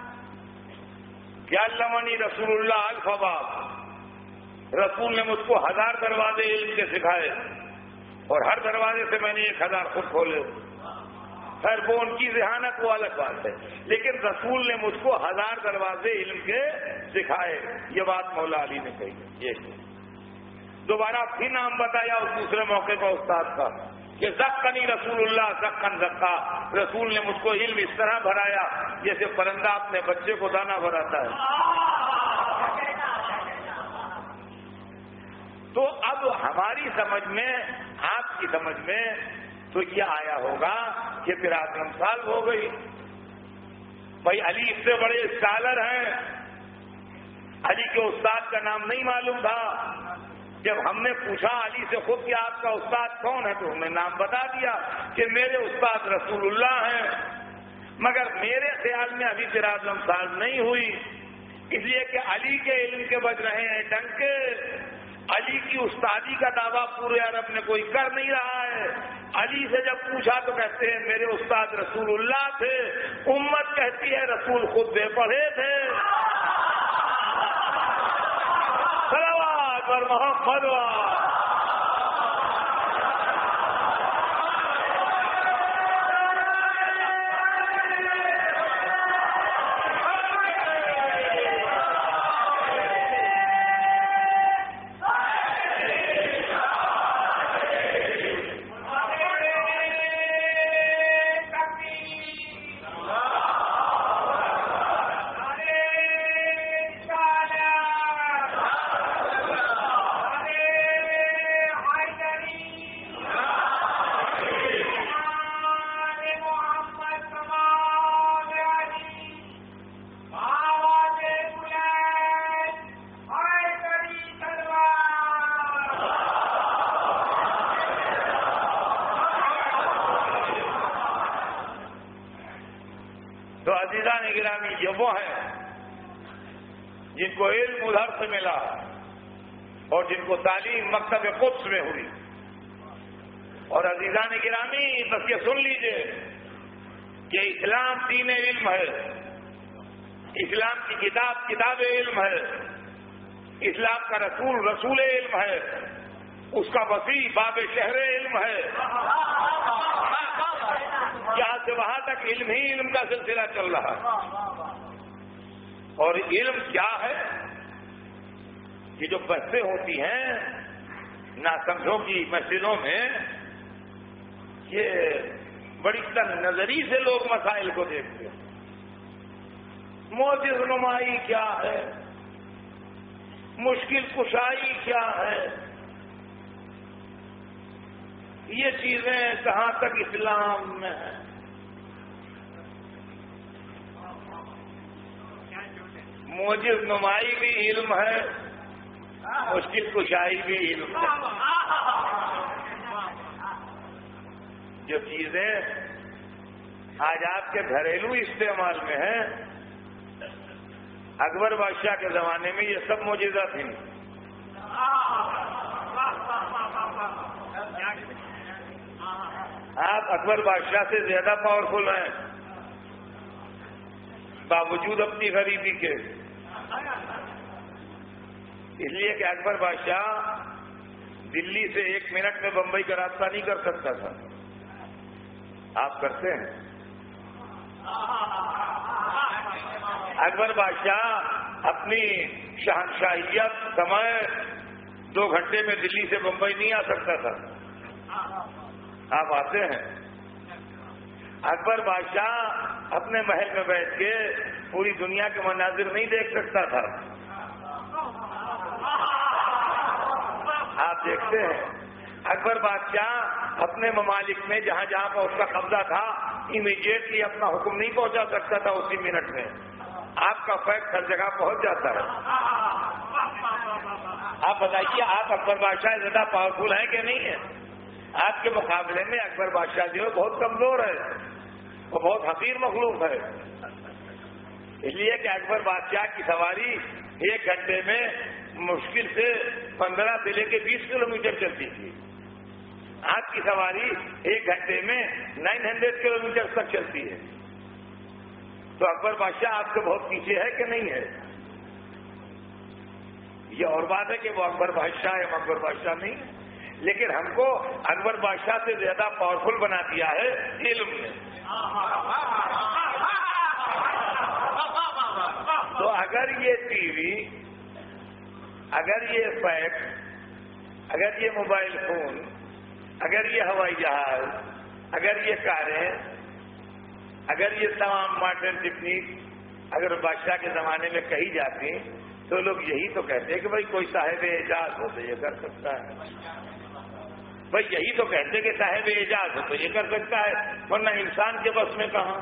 کہ علمنی رسول اللہ الف باب، رسول نے مجھ کو ہزار دروازے علم کے سکھائے اور ہر دروازے سے میں نے ایک ہزار خود کھولے۔ خیر وہ ان کی ذہانت وہ الگ بات ہے، لیکن رسول نے مجھ کو ہزار دروازے علم کے سکھائے، یہ بات مولا علی نے کہی۔ یہ دوبارہ پھر نام بتایا اس دوسرے موقع پر استاد کا کہ زکانی رسول اللہ زکن زکا، رسول نے مجھ کو علم اس طرح بھرایا جیسے پرندہ اپنے بچے کو دانا بھراتا ہے۔ تو اب ہماری سمجھ میں، آپ کی سمجھ میں تو یہ آیا ہوگا کہ پھر اعظم سال ہو گئی، بھائی علی اس سے بڑے اسکالر ہیں، علی کے استاد کا نام نہیں معلوم تھا۔ جب ہم نے پوچھا علی سے خود کہ آپ کا استاد کون ہے تو ہم نے نام بتا دیا کہ میرے استاد رسول اللہ ہیں، مگر میرے خیال میں ابھی پھر اعظم سال نہیں ہوئی، اس لیے کہ علی کے علم کے بج رہے ہیں ڈنکے۔ علی کی استادی کا دعویٰ پورے عرب میں کوئی کر نہیں رہا ہے۔ علی سے جب پوچھا تو کہتے ہیں میرے استاد رسول اللہ تھے، امت کہتی ہے رسول خود بے پڑھے تھے۔ صلوات اور محمد گرامی یہ وہ ہیں جن کو علم ادھر سے ملا اور جن کو تعلیم مکتب قدس میں ہوئی۔ اور عزیزان گرامی بس یہ سن لیجئے کہ اسلام دین علم ہے، اسلام کی کتاب کتاب علم ہے، اسلام کا رسول رسول علم ہے، اس کا وسیع باب شہر علم ہے، یہاں سے وہاں تک علم ہی علم کا سلسلہ چل رہا ہے۔ اور علم کیا ہے؟ یہ جو بحثیں ہوتی ہیں ناسمجھوں کی مسجدوں میں، یہ بڑی تنگ نظری سے لوگ مسائل کو دیکھتے ہیں۔ معجز نمائی کیا ہے؟ مشکل کشائی کیا ہے؟ یہ چیزیں کہاں تک اسلام میں ہیں؟ معجز نمائی بھی علم ہے، مشکل کشائی بھی علم ہے۔ جو چیزیں آج آپ کے گھریلو استعمال میں ہیں، اکبر بادشاہ کے زمانے میں یہ سب معجزہ تھی۔ آپ اکبر بادشاہ سے زیادہ پاورفل ہیں باوجود اپنی غریبی کے، اس لیے کہ اکبر بادشاہ دلی سے ایک منٹ میں بمبئی کا راستہ نہیں کر سکتا تھا، آپ کرتے ہیں۔ اکبر بادشاہ اپنی شہنشاہیت سمے دو گھنٹے میں دلی سے بمبئی نہیں آ سکتا تھا، آپ آتے ہیں۔ اکبر بادشاہ اپنے محل میں بیٹھ کے پوری دنیا کے مناظر نہیں دیکھ سکتا تھا، آپ دیکھتے ہیں۔ اکبر بادشاہ اپنے ممالک میں جہاں جہاں پر اس کا قبضہ تھا امیڈیٹلی اپنا حکم نہیں پہنچا سکتا تھا اسی منٹ میں، آپ کا فیکٹ ہر جگہ پہنچ جاتا ہے۔ آپ بتائیے، آپ اکبر بادشاہ زیادہ پاورفل ہیں کہ نہیں ہیں؟ آپ کے مقابلے میں اکبر بادشاہ جو ہے بہت کمزور ہے، وہ بہت حقیر مخلوق ہے، اس لیے کہ اکبر بادشاہ کی سواری ایک گھنٹے میں مشکل سے پندرہ سے لے کے بیس کلو میٹر چلتی تھی، آپ کی سواری ایک گھنٹے میں نائن ہنڈریڈ کلو میٹر تک چلتی ہے، تو اکبر بادشاہ آپ سے بہت پیچھے ہے کہ نہیں ہے؟ یہ اور بات ہے کہ وہ اکبر بادشاہ ہے، اکبر بادشاہ نہیں ہے، لیکن ہم کو اکبر بادشاہ سے زیادہ پاورفل بنا دیا ہے علم نے۔ تو اگر یہ ٹی وی، اگر یہ فیکس، اگر یہ موبائل فون، اگر یہ ہوائی جہاز، اگر یہ کاریں، اگر یہ تمام ماڈرن ٹیکنیک اگر بادشاہ کے زمانے میں کہی جاتی تو لوگ یہی تو کہتے ہیں کہ بھائی کوئی صاحب اعجاز ہو تو یہ کر سکتا ہے، بھائی یہی تو کہتے کہ صاحب اعجاز ہو تو یہ کر سکتا ہے، ورنہ انسان کے بس میں کہاں،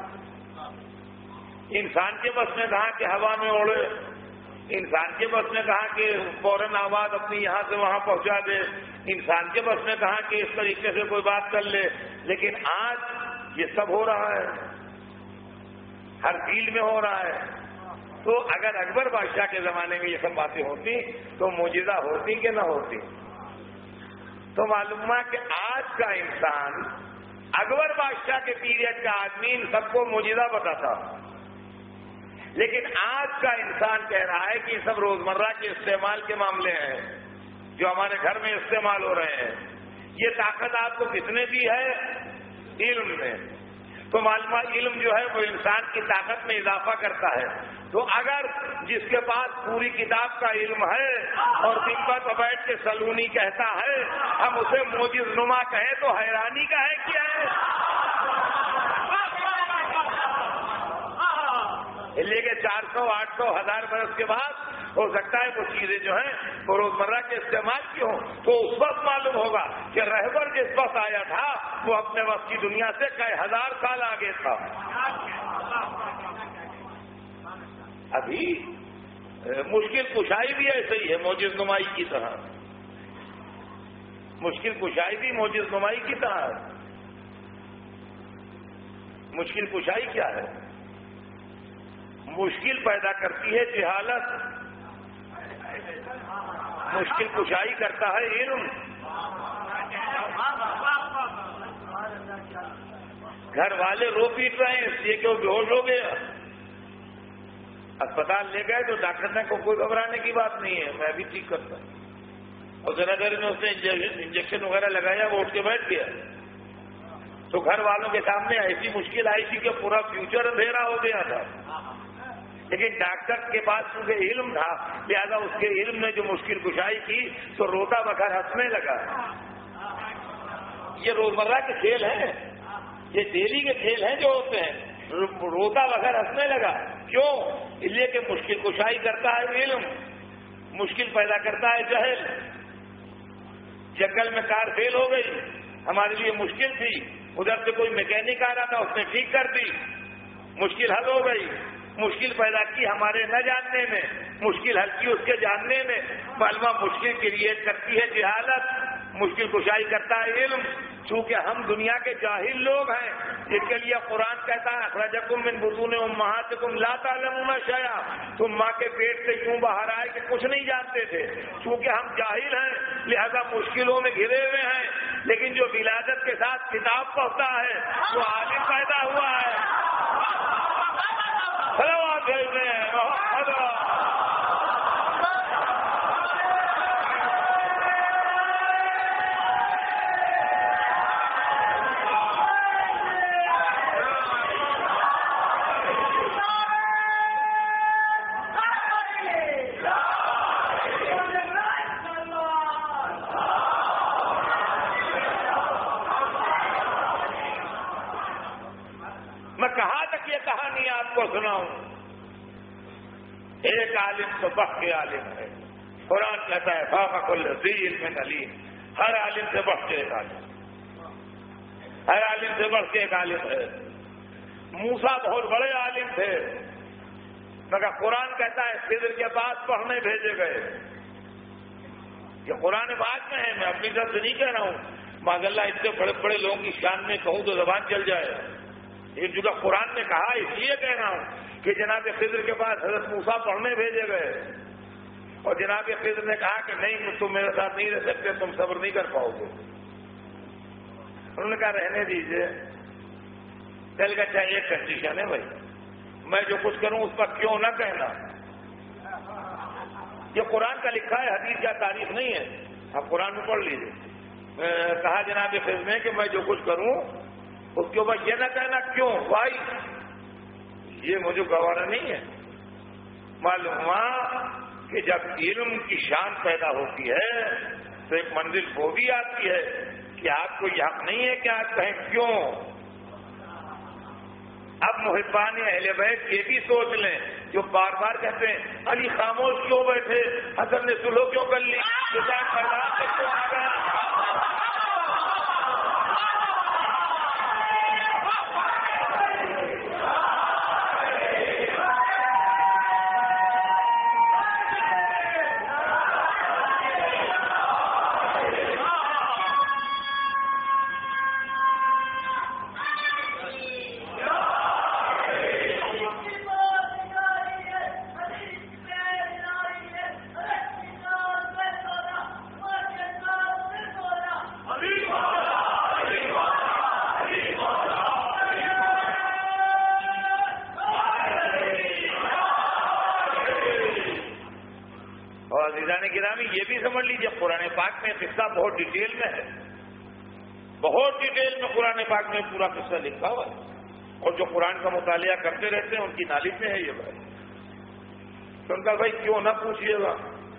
انسان کے بس میں کہاں کہ ہوا میں اڑے، انسان کے بس میں کہاں کہ فوراً آواز اپنی یہاں سے وہاں پہنچا دے، انسان کے بس میں کہاں کہ اس طریقے سے کوئی بات کر لے، لیکن آج یہ سب ہو رہا ہے، ہر فیلڈ میں ہو رہا ہے۔ تو اگر اکبر بادشاہ کے زمانے میں یہ سب باتیں ہوتی تو معجزہ ہوتی کہ نہ ہوتی؟ تو معلوم ہوا کہ آج کا انسان اکبر بادشاہ کے پیریڈ کا آدمی ان سب کو معجزہ بتاتا، لیکن آج کا انسان کہہ رہا ہے کہ یہ سب روزمرہ کے استعمال کے معاملے ہیں جو ہمارے گھر میں استعمال ہو رہے ہیں، یہ طاقت آپ کو کس نے دی ہے؟ علم نے۔ تو معلومہ علم جو ہے وہ انسان کی طاقت میں اضافہ کرتا ہے، تو اگر جس کے پاس پوری کتاب کا علم ہے اور دن پر بیٹھ کے سلونی کہتا ہے ہم اسے معجز نما کہیں تو حیرانی کا ہے کیا ہے؟ اس لیے کہ چار سو آٹھ سو ہزار برس کے بعد ہو سکتا ہے وہ چیزیں جو ہیں وہ روزمرہ کے استعمال کی ہوں، تو اس وقت معلوم ہوگا کہ رہبر جس وقت آیا تھا وہ اپنے وقت کی دنیا سے کئی ہزار سال آگے تھا۔ ابھی مشکل کشائی بھی ایسے ہی ہے معجز نمائی کی طرح، مشکل کشائی بھی معجز نمائی کی طرح ہے۔ مشکل کشائی کیا ہے؟ مشکل پیدا کرتی ہے جہالت، مشکل کشائی کرتا ہے علم۔ گھر والے رو پیٹ رہے ہیں اس لیے کہ وہ بے ہوش ہو گیا، اسپتال لے گئے تو ڈاکٹر نے کو کوئی گھبرانے کی بات نہیں ہے، میں بھی ٹھیک کرتا ہوں، اور ذرا دیر میں اس نے انجیکشن وغیرہ لگایا، وہ اٹھ کے بیٹھ گیا، تو گھر والوں کے سامنے ایسی مشکل آئی تھی کہ پورا فیوچر اندھیرا ہو گیا تھا، لیکن ڈاکٹر کے پاس چونکہ علم تھا لہذا اس کے علم نے جو مشکل کشائی کی تو روتا بغیر ہنسنے لگا. یہ روزمرہ کے کھیل ہیں, یہ ڈیلی کے کھیل ہیں جو ہوتے ہیں. روتا بغیر ہنسنے لگا. کیوں؟ اس لیے کہ مشکل کشائی کرتا ہے علم, مشکل پیدا کرتا ہے جہل. جنگل میں کار فیل ہو گئی, ہمارے لیے مشکل تھی, ادھر سے کوئی میکینک آ رہا تھا, اس نے ٹھیک کر دی, مشکل حل ہو گئی. مشکل پیدا کی ہمارے نہ جاننے میں, مشکل حل کی اس کے جاننے میں. معلومہ مشکل کریٹ کرتی ہے جہالت, مشکل کشائی کرتا ہے علم. چونکہ ہم دنیا کے جاہل لوگ ہیں, اس کے لیے قرآن کہتا ہے اخرجکم من بطون امہاتکم لا تعلمون شیئا, تم ماں کے پیٹ سے کیوں باہر آئے کہ کچھ نہیں جانتے تھے. چونکہ ہم جاہل ہیں لہذا مشکلوں میں گھرے ہوئے ہیں. لیکن جو ولادت کے ساتھ کتاب پڑھتا ہے وہ عالم پیدا ہوا ہے. صلوات بھیجتے ہیں محمد. میں کہاں تک یہ کہانی آپ کو سناؤں. ایک عالم تو بخ کے عالم ہے. قرآن کہتا ہے فوق کل ذی علم علیم, ہر عالم سے بڑھ کے ایک عالم, ہر عالم سے بڑھ کے ایک عالم ہے. موسیٰ بہت بڑے عالم تھے مگر قرآن کہتا ہے خضر کے پاس پڑھنے بھیجے گئے. یہ قرآن پاک میں ہے, میں اپنی طرف سے نہیں کہہ رہا ہوں. ماذ اللہ اتنے بڑے بڑے لوگوں کی شان میں کہوں تو زبان چل جائے. ایک جگہ قرآن نے کہا, اس لیے کہہ رہا ہوں کہ جناب خضر کے پاس حضرت موسیٰ پڑھنے بھیجے گئے اور جناب خضر نے کہا کہ نہیں تم میرے ساتھ نہیں رہ سکتے, تم صبر نہیں کر پاؤ گے. انہوں نے کہا رہنے دیجیے. چل گیا. اچھا ایک کنڈیشن ہے بھائی, میں جو کچھ کروں اس پر کیوں نہ کہنا. یہ قرآن کا لکھا ہے, حدیث یا تاریخ نہیں ہے, آپ قرآن میں پڑھ لیجیے. کہا جناب خضر نے کہ میں جو کچھ کروں اس کے اوپر یہ نہ کہنا کیوں بھائی, یہ مجھے گوارا نہیں ہے. معلوم ہوا کہ جب علم کی شان پیدا ہوتی ہے تو ایک منزل وہ بھی آتی ہے کہ آپ کو یہ حق نہیں ہے کہ آپ کہیں کیوں. اب محبان اہل بیت یہ بھی سوچ لیں جو بار بار کہتے ہیں علی خاموش کیوں بیٹھے, حسن نے سلو کیوں کر لی, حسین پردان سے کیوں آ گیا. گرامی یہ بھی سمجھ لیجیے قرآن پاک میں قصہ بہت ڈیٹیل میں ہے, بہت ڈیٹیل میں قرآن پاک میں پورا قصہ لکھا ہوا ہے. اور جو قرآن کا مطالعہ کرتے رہتے ہیں ان کی نالج میں ہے یہ بات. تو ان کا بھائی کیوں نہ پوچھیے گا,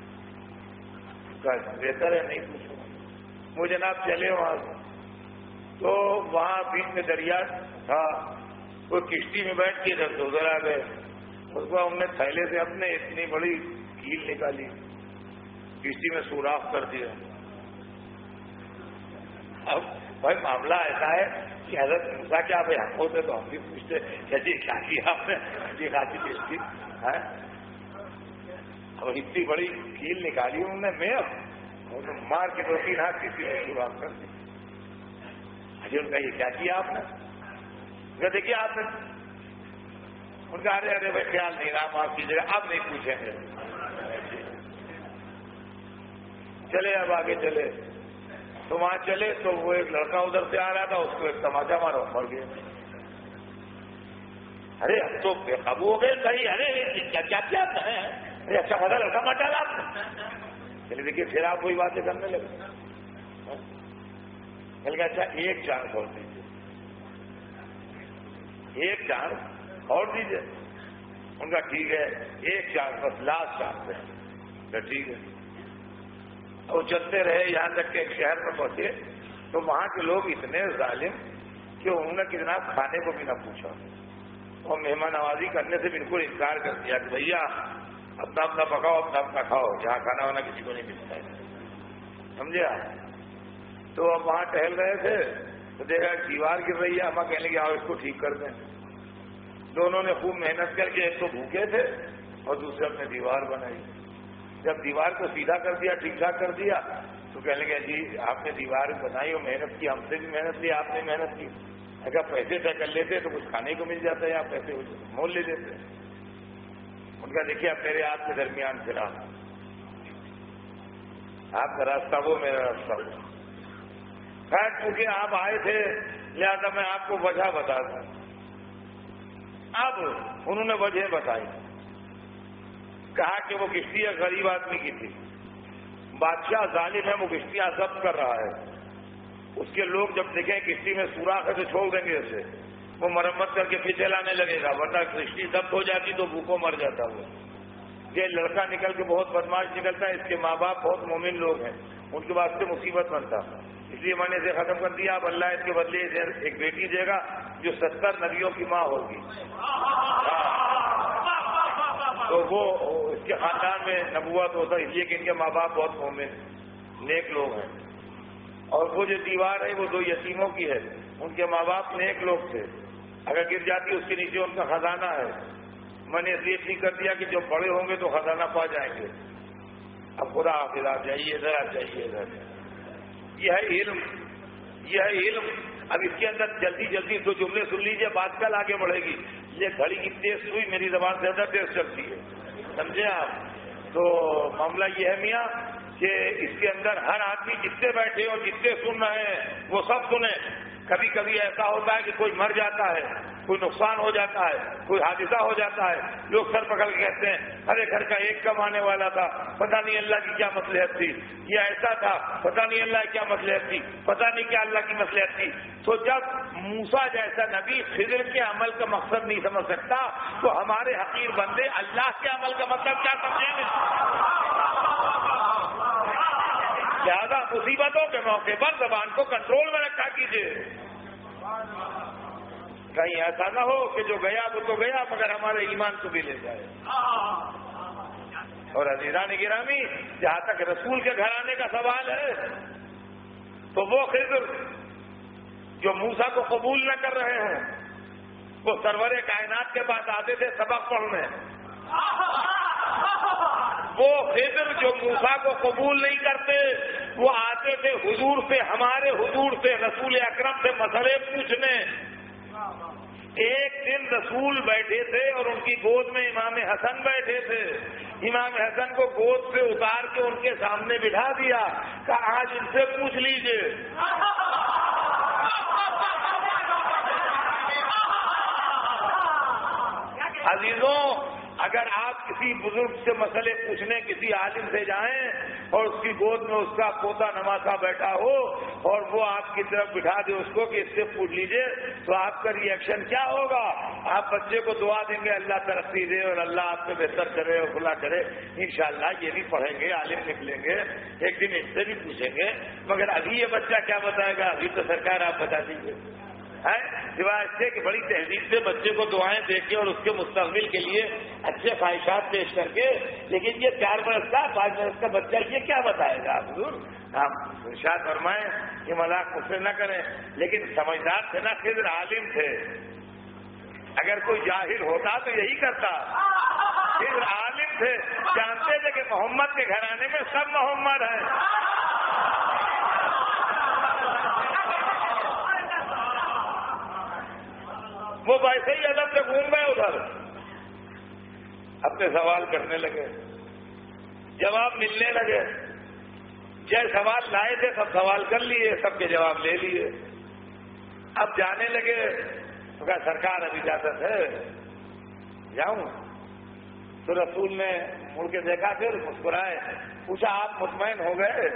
بہتر ہے نہیں پوچھو. وہ جناب چلے وہاں سے تو وہاں بیچ میں دریا تھا, وہ کشتی میں بیٹھ کے ادھر سے ادھر آ گئے. اس کو ہم نے تھیلے سے اپنے اتنی بڑی کیل نکالی, کشتی میں سوراخ کر دیا. اب بھائی معاملہ ایسا ہے کہ حضرت موسیٰ کیا بھائی حق ہوتے تو ہم بھی پوچھتے کہ جی کیا کیا آپ نے, جی خاصی کشتی ہے. اب اتنی بڑی کیل نکالی انہوں نے, میں اب مار کے دو تین ہاتھ کشتی میں سوراخ کر دی. اجی ان کا یہ کیا کیا آپ نے, دیکھیے آپ نے. ان کا ارے ارے بھائی خیال نہیں رہا, معاف کیجیے گا, اب نہیں پوچھیں گے. چلے اب آگے چلے تو وہاں چلے تو وہ ایک لڑکا ادھر سے آ رہا تھا, اس کو ایک تماچا مارا, مر گیا. ارے اب تو بے قابو ہو گئے کہیں, ارے کیا کیا کیا ہے, ارے اچھا خدا لڑکا مار ڈالا آپ نے. چلیے دیکھیے پھر آپ وہی باتیں کرنے لگے. چل گیا اچھا ایک چانس اور دیجیے, ایک چانس اور دیجیے. ان کا ٹھیک ہے ایک چانس بس لاسٹ چانس ہے ٹھیک ہے. وہ چلتے رہے یہاں تک کہ ایک شہر میں پہنچے تو وہاں کے لوگ اتنے ظالم کہ انہوں نے کتنا کھانے کو بھی نہ پوچھا اور مہمان نوازی کرنے سے بالکل انکار کر دیا کہ بھیا اپنا اپنا پکاؤ اپنا اپنا کھاؤ, جہاں کھانا وانا کسی کو نہیں ملتا ہے سمجھے. تو اب وہاں ٹہل رہے تھے تو دیکھا ایک دیوار گر رہی ہے, ہم کہنے لگے آؤ اس کو ٹھیک کر دیں. دونوں نے خوب محنت کر کے ایک تو بھوکے تھے اور دوسرے اپنے دیوار بنائی. جب دیوار کو سیدھا کر دیا ٹھیک ٹھاک کر دیا تو کہنے لگے جی آپ نے دیوار بنائی اور محنت کی, ہم سے بھی محنت کی آپ نے محنت کی, اگر پیسے طے کر لیتے تو کچھ کھانے کو مل جاتا ہے یا پیسے مول لے لیتے. ان کا دیکھیے آپ میرے ہاتھ کے درمیان پھرا, آپ کا راستہ وہ میرا راستہ وہ. خیر چونکہ آپ آئے تھے لہٰذا میں آپ کو وجہ بتا دوں. اب انہوں نے وجہ بتائی, کہا کہ وہ کشتی غریب آدمی کی تھی, بادشاہ ظالم ہے وہ کشتیاں ضبط کر رہا ہے, اس کے لوگ جب دیکھیں کشتی میں سوراخ ہے تو چھوڑ دیں گے اسے, وہ مرمت کر کے پھر چلانے لگے گا ورنہ کشتی ضبط ہو جاتی تو بھوکوں مر جاتا وہ. یہ لڑکا نکل کے بہت بدماش نکلتا ہے, اس کے ماں باپ بہت مومن لوگ ہیں, ان کے واسطے مصیبت بنتا, اس لیے میں نے اسے ختم کر دیا. اب اللہ اس کے بدلے اسے ایک بیٹی دے گا جو ستر نبیوں کی ماں ہوگی. تو وہ اس کے خاندان میں نبوت ہوتا اس لیے کہ ان کے ماں باپ بہت مومن نیک لوگ ہیں. اور وہ جو دیوار ہے وہ دو یتیموں کی ہے, ان کے ماں باپ نیک لوگ تھے, اگر گر جاتی اس کے نیچے ان کا خزانہ ہے. میں نے اس لیے ٹھیک کر دیا کہ جو بڑے ہوں گے تو خزانہ پا جائیں گے. اب خدا حافظ آپ جائیے ادھر آپ جائیے ادھر. یہ ہے علم, یہ ہے علم. اب اس کے اندر جلدی جلدی دو جملے سن لیجیے, بات کل آگے بڑھے گی. یہ گھڑی کی تیز سوئی میری زبان سے زیادہ تیز چلتی ہے, سمجھے آپ. تو معاملہ یہ ہے میاں کہ اس کے اندر ہر آدمی جتنے بیٹھے اور جتنے سن رہے ہیں وہ سب سنیں. کبھی کبھی ایسا ہوتا ہے کہ کوئی مر جاتا ہے, کوئی نقصان ہو جاتا ہے, کوئی حادثہ ہو جاتا ہے, لوگ سر پکڑ کے کہتے ہیں ارے گھر کا ایک کمانے والا تھا, پتہ نہیں اللہ کی کیا مصلحت تھی, یہ ایسا تھا پتہ نہیں اللہ کی کیا مصلحت تھی, پتہ نہیں کیا اللہ کی مصلحت تھی. تو جب موسیٰ جیسا نبی خضر کے عمل کا مقصد نہیں سمجھ سکتا تو ہمارے حقیر بندے اللہ کے عمل کا مطلب کیا سمجھیں گے؟ زیادہ مصیبتوں کے موقع پر زبان کو کنٹرول میں رکھا کیجیے. کہیں ایسا نہ ہو کہ جو گیا وہ تو گیا مگر ہمارے ایمان کو بھی لے جائے. اور عزیزان گرامی, جہاں تک رسول کے گھرانے کا سوال ہے تو وہ خضر جو موسیٰ کو قبول نہ کر رہے ہیں وہ سرور کائنات کے پاس آتے تھے سبق پڑھنے. وہ خضر جو موسیٰ کو قبول نہیں کرتے وہ آتے تھے حضور سے, ہمارے حضور سے, رسول اکرم سے مسئلے پوچھنے. ایک دن رسول بیٹھے تھے اور ان کی گود میں امام حسن بیٹھے تھے. امام حسن کو گود سے اتار کے ان کے سامنے بٹھا دیا کہ آج ان سے پوچھ لیجئے. عزیزوں, اگر آپ کسی بزرگ سے مسئلے پوچھنے کسی عالم سے جائیں اور اس کی گود میں اس کا پوتا نواسا بیٹھا ہو اور وہ آپ کی طرف بٹھا دے اس کو کہ اس سے پوچھ لیجئے, تو آپ کا ری ایکشن کیا ہوگا؟ آپ بچے کو دعا دیں گے اللہ ترقی دے اور اللہ آپ کو بہتر کرے اور کھلا کرے. انشاءاللہ یہ بھی پڑھیں گے, عالم نکلیں گے, ایک دن ان سے بھی پوچھیں گے. مگر ابھی یہ بچہ کیا بتائے گا؟ ابھی تو سرکار آپ بتا دیجیے. سوائے اس سے کہ بڑی تہذیب سے بچے کو دعائیں دے کے اور اس کے مستقبل کے لیے اچھے خواہشات پیش کر کے, لیکن یہ چار برس کا پانچ برس کا بچہ یہ کیا بتائے گا؟ آپ حضور آپ ارشاد فرمائیں یہ مذاق مجھ سے نہ کریں. لیکن سمجھدار تھے نا, خضر عالم تھے. اگر کوئی جاہل ہوتا تو یہی کرتا. خضر عالم تھے, جانتے تھے کہ محمد کے گھرانے میں سب محمد ہیں. وہ ویسے ہی ادب سے گھوم گئے ادھر, اپنے سوال کرنے لگے, جواب ملنے لگے. جیسے سوال لائے تھے سب سوال کر لیے, سب کے جواب لے لیے. اب جانے لگے تو کہا سرکار ابھی اجازت ہے جاؤں؟ تو رسول نے مڑ کے دیکھا, پھر مسکرائے, پوچھا آپ مطمئن ہو گئے؟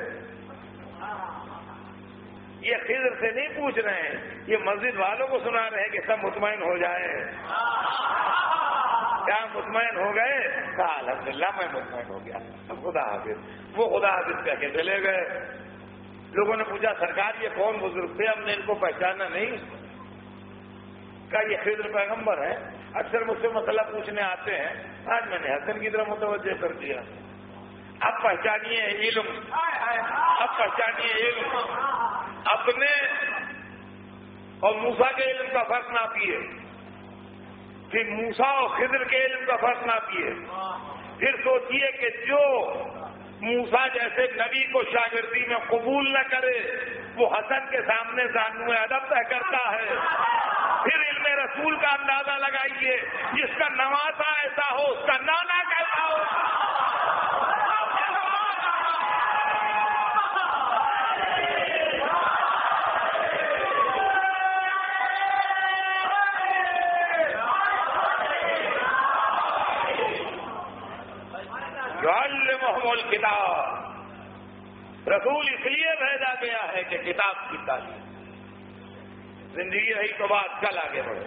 یہ خضر سے نہیں پوچھ رہے ہیں, یہ مسجد والوں کو سنا رہے ہیں کہ سب مطمئن ہو جائیں. کیا مطمئن ہو گئے؟ کہا الحمدللہ میں مطمئن ہو گیا، خدا حافظ۔ وہ خدا حافظ کہہ کے چلے گئے۔ لوگوں نے پوچھا سرکار یہ کون بزرگ تھے، ہم نے ان کو پہچانا نہیں؟ کہا یہ خضر پیغمبر ہیں، اکثر مجھ سے مسئلہ پوچھنے آتے ہیں، آج میں نے حسن کی طرف متوجہ کر دیا۔ اب پہچانیے علم، اب پہچانیے علم، اپنے اور موسیٰ کے علم کا فرق نہ کیے، پھر موسیٰ اور خضر کے علم کا فرق نہ کیے، پھر سوچیے کہ جو موسیٰ جیسے نبی کو شاگردی میں قبول نہ کرے وہ حسن کے سامنے زانو ادب طے کرتا ہے۔ پھر علم رسول کا اندازہ لگائیے، جس کا نواسا ایسا ہو اس کا نانا کیسا ہو۔ يعلمهم الكتاب، رسول اس لیے بھیجا گیا ہے کہ کتاب کی تعلیم، زندگی رہی تو بات کل آگے بڑھے۔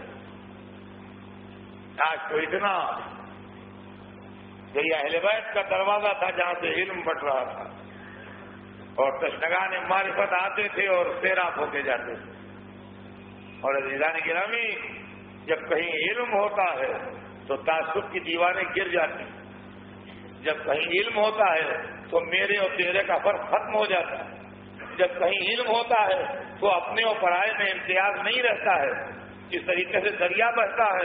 آج تو اتنا کہ یہ اہل بیت کا دروازہ تھا جہاں سے علم بٹ رہا تھا، اور تشنگان معرفت آتے تھے اور سیراب ہو کے جاتے تھے۔ اور عزیزان گرامی، جب کہیں علم ہوتا ہے تو تعصب کی دیواریں گر جاتی ہیں، جب کہیں علم ہوتا ہے تو میرے اور تیرے کا فرق ختم ہو جاتا ہے، جب کہیں علم ہوتا ہے تو اپنے اور پرائے میں امتیاز نہیں رہتا ہے۔ جس طریقے سے دریا بہتا ہے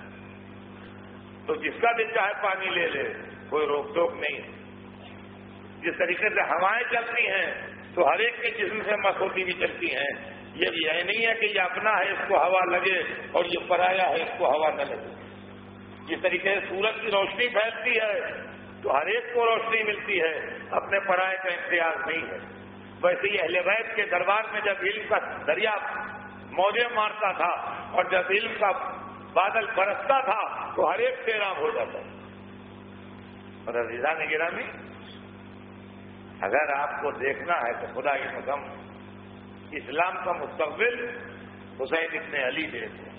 تو جس کا دل چاہے پانی لے لے، کوئی روک ٹوک نہیں۔ جس طریقے سے ہوائیں چلتی ہیں تو ہر ایک کے جسم سے مس ہوتی بھی چلتی ہیں۔ یہ یہ نہیں ہے کہ یہ اپنا ہے اس کو ہوا لگے اور یہ پرایا ہے اس کو ہوا نہ لگے۔ جس طریقے سے سورج کی روشنی پھیلتی ہے تو ہر ایک کو روشنی ملتی ہے، اپنے پرائے کا امتیاز نہیں ہے۔ ویسے ہی اہل بیت کے دربار میں جب علم کا دریا موجیں مارتا تھا اور جب علم کا بادل برستا تھا تو ہر ایک سیراب ہو جاتا تھا۔ اور عزیزان گرامی، اگر آپ کو دیکھنا ہے تو خدا کی قسم اسلام کا مستقبل حسین ابن علی دیکھ رہے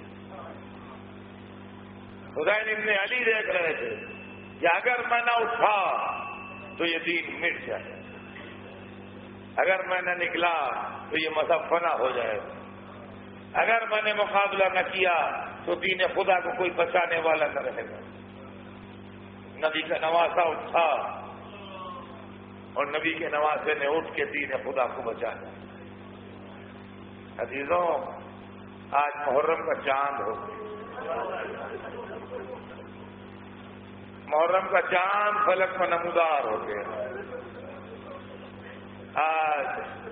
حسین ابن علی دیکھ رہے تھے کہ اگر میں نہ اٹھا تو یہ دین مٹ جائے، اگر میں نہ نکلا تو یہ مذہب فنا ہو جائے، اگر میں نے مقابلہ نہ کیا تو دین خدا کو کوئی بچانے والا نہ رہے گا۔ نبی کا نواسا اٹھا اور نبی کے نواسے نے اٹھ کے دین خدا کو بچانا۔ عزیزوں، آج محرم کا چاند ہو گیا، محرم کا چاند فلک میں نمودار ہو گیا۔ آج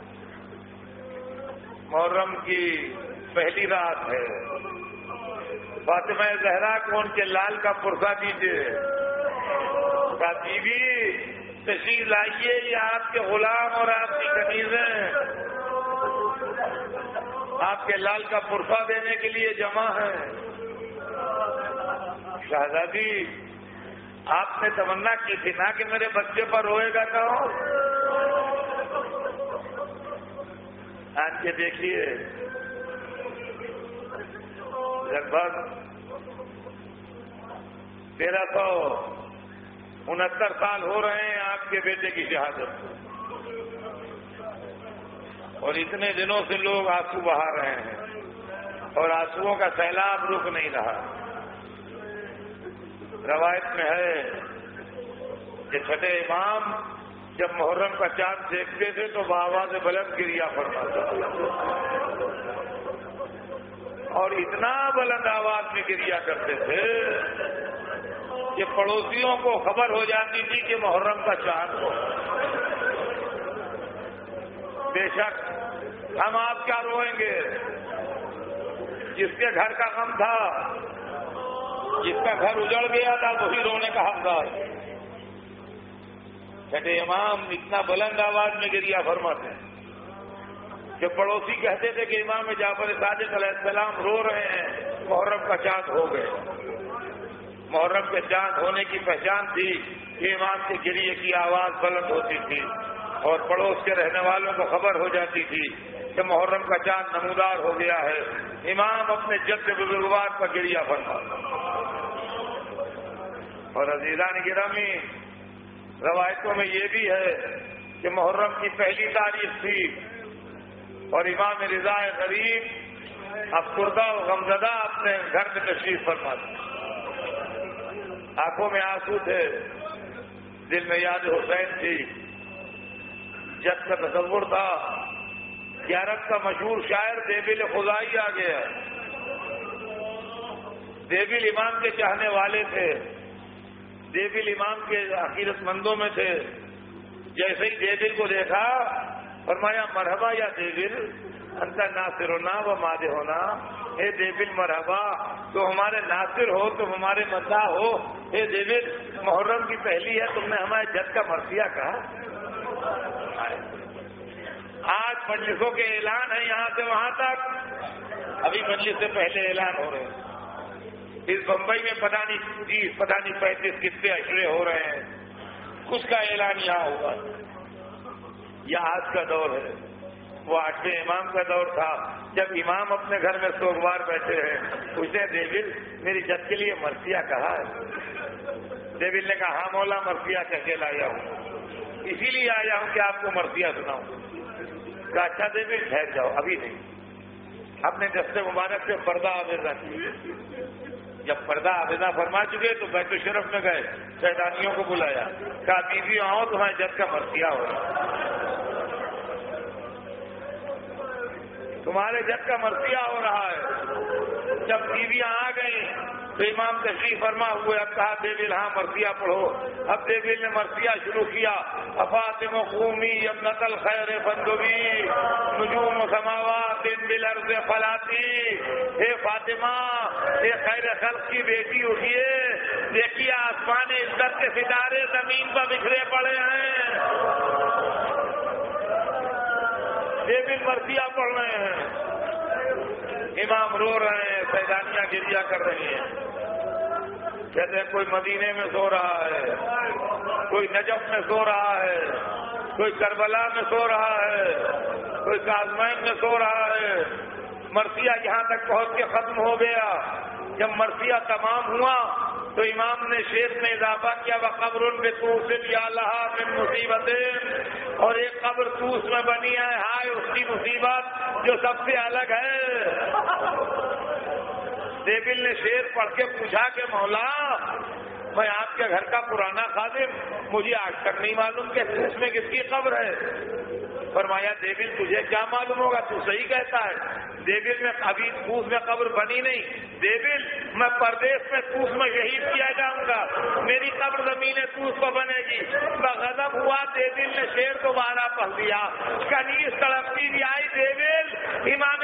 محرم کی پہلی رات ہے۔ فاطمہ زہرا کو ان کے لال کا پرسہ دیجیے، کہا بیوی تشریف لائیے، یہ آپ کے غلام اور آپ کی کنیزیں آپ کے لال کا پرسہ دینے کے لیے جمع ہیں۔ شہزادی، آپ نے تمنا کی تھی نا کہ میرے بچے پر روئے گا تو آج کے دیکھیے لگ بھگ تیرہ سو انہتر سال ہو رہے ہیں آپ کے بیٹے کی شہادت، اور اتنے دنوں سے لوگ آنسو بہا رہے ہیں اور آنسوؤں کا سیلاب رک نہیں رہا۔ روایت میں ہے کہ چھٹے امام جب محرم کا چاند دیکھتے تھے تو بآواز بلند گریا فرماتے تھے، اور اتنا بلند آواز میں گریا کرتے تھے کہ پڑوسیوں کو خبر ہو جاتی تھی کہ محرم کا چاند ہو۔ بے شک ہم آپ کیا روئیں گے، جس کے گھر کا غم تھا، جس کا گھر اجڑ گیا تھا وہی رونے کا حقدار۔ چھٹے امام اتنا بلند آواز میں گریا فرماتے ہیں کہ پڑوسی کہتے تھے کہ امام جعفر صادق علیہ السلام رو رہے ہیں، محرم کا چاند ہو گئے۔ محرم کے چاند ہونے کی پہچان تھی کہ امام کے گریے کی آواز بلند ہوتی تھی اور پڑوس کے رہنے والوں کو خبر ہو جاتی تھی کہ محرم کا چاند نمودار ہو گیا ہے۔ امام اپنے جد بزرگوار پر گریا فرما۔ اور عزیزان گرامی، روایتوں میں یہ بھی ہے کہ محرم کی پہلی تاریخ تھی اور امام رضا غریب افسردہ و غمزدہ اپنے گھر میں تشریف فرما تھے، آنکھوں میں آنسو تھے، دل میں یاد حسین تھی، جد کا تصور تھا۔ گیارت کا مشہور شاعر دیبل خدائی آ گیا۔ دیبل امام کے چاہنے والے تھے، دیبل امام کے عقیدت مندوں میں تھے۔ جیسے ہی دیبل کو دیکھا فرمایا مرحبا یا دیبل انت ناصرنا و مادحنا، اے دیبل مرحبا، تو ہمارے ناصر ہو، تم ہمارے مداح ہو۔ اے دیبل محرم کی پہلی ہے، تم نے ہمارے جد کا مرثیہ کہا۔ آج مجلسوں کے اعلان ہیں یہاں سے وہاں تک، ابھی مجلس سے پہلے اعلان ہو رہے ہیں۔ اس بمبئی میں پتہ نہیں تیس پتہ نہیں پینتیس کتنے اشرے ہو رہے ہیں، کچھ کا اعلان یہاں ہوگا۔ یہ آج کا دور ہے، وہ آٹھویں امام کا دور تھا جب امام اپنے گھر میں سوگوار بیٹھے ہیں، اس نے دیبل میری جد کے لیے مرثیہ کہا ہے۔ دیبل نے کہا ہاں مولا مرثیہ کہہ کے لایا ہوں، اسی لیے آیا ہوں کہ آپ کو مرثیہ سناؤں۔ کہا اچھا دیبل ٹھہر جاؤ، ابھی نہیں، اپنے دست مبارک سے پردہ آویزہ کیے۔ جب پردہ آویزہ فرما چکے تو بیت الشرف میں گئے، شیطانیوں کو بلایا، کہا بیوی آؤ تمہارے جد کا مرثیہ ہو رہا، تمہارے جد کا مرثیہ ہو رہا ہے۔ جب بیویاں آ گئیں تو امام تشریف فرما ہوئے، اب کہا دیبل ہاں مرثیہ پڑھو۔ اب دیبل نے مرثیہ شروع کیا، افاطم قومی ابنۃ الخیر فندبی نجوم سماوات بالارض فلاتی، اے فاطمہ اے خیر خلق کی بیٹی اٹھیے، دیکھیے آسمان عزت کے ستارے زمین پر بکھرے پڑے ہیں۔ دیبل مرثیہ پڑھ رہے ہیں، امام رو رہے ہیں، سیدانیاں گریا کر رہی ہیں۔ کہتے ہیں کوئی مدینے میں سو رہا ہے، کوئی نجف میں سو رہا ہے، کوئی کربلا میں سو رہا ہے، کوئی کاظمین میں سو رہا ہے۔ مرثیہ یہاں تک پہنچ کے ختم ہو گیا۔ جب مرثیہ تمام ہوا تو امام نے شعر میں اضافہ کیا وقبر بطوس یا لہا من مصیبتیں، اور ایک قبر طوس میں بنی ہے، ہائے اس کی مصیبت جو سب سے الگ ہے۔ دیبل نے شعر پڑھ کے پوچھا کہ مولا میں آپ کے گھر کا پرانا خادم، مجھے آج تک نہیں معلوم کہ طوس میں کس کی قبر ہے۔ فرمایا دیبل تجھے کیا معلوم ہوگا، تو صحیح کہتا ہے۔ دیبل میں ابھی طوس میں قبر بنی نہیں، دیبل میں پردیس میں طوس میں شہید کیا جاؤں گا، میری قبر زمین طوس پر بنے گی۔ بغضب ہوا دیبل نے شعر دوبارہ پڑھ دیا، کنیز تڑپتی بھی آئی دیبل، امام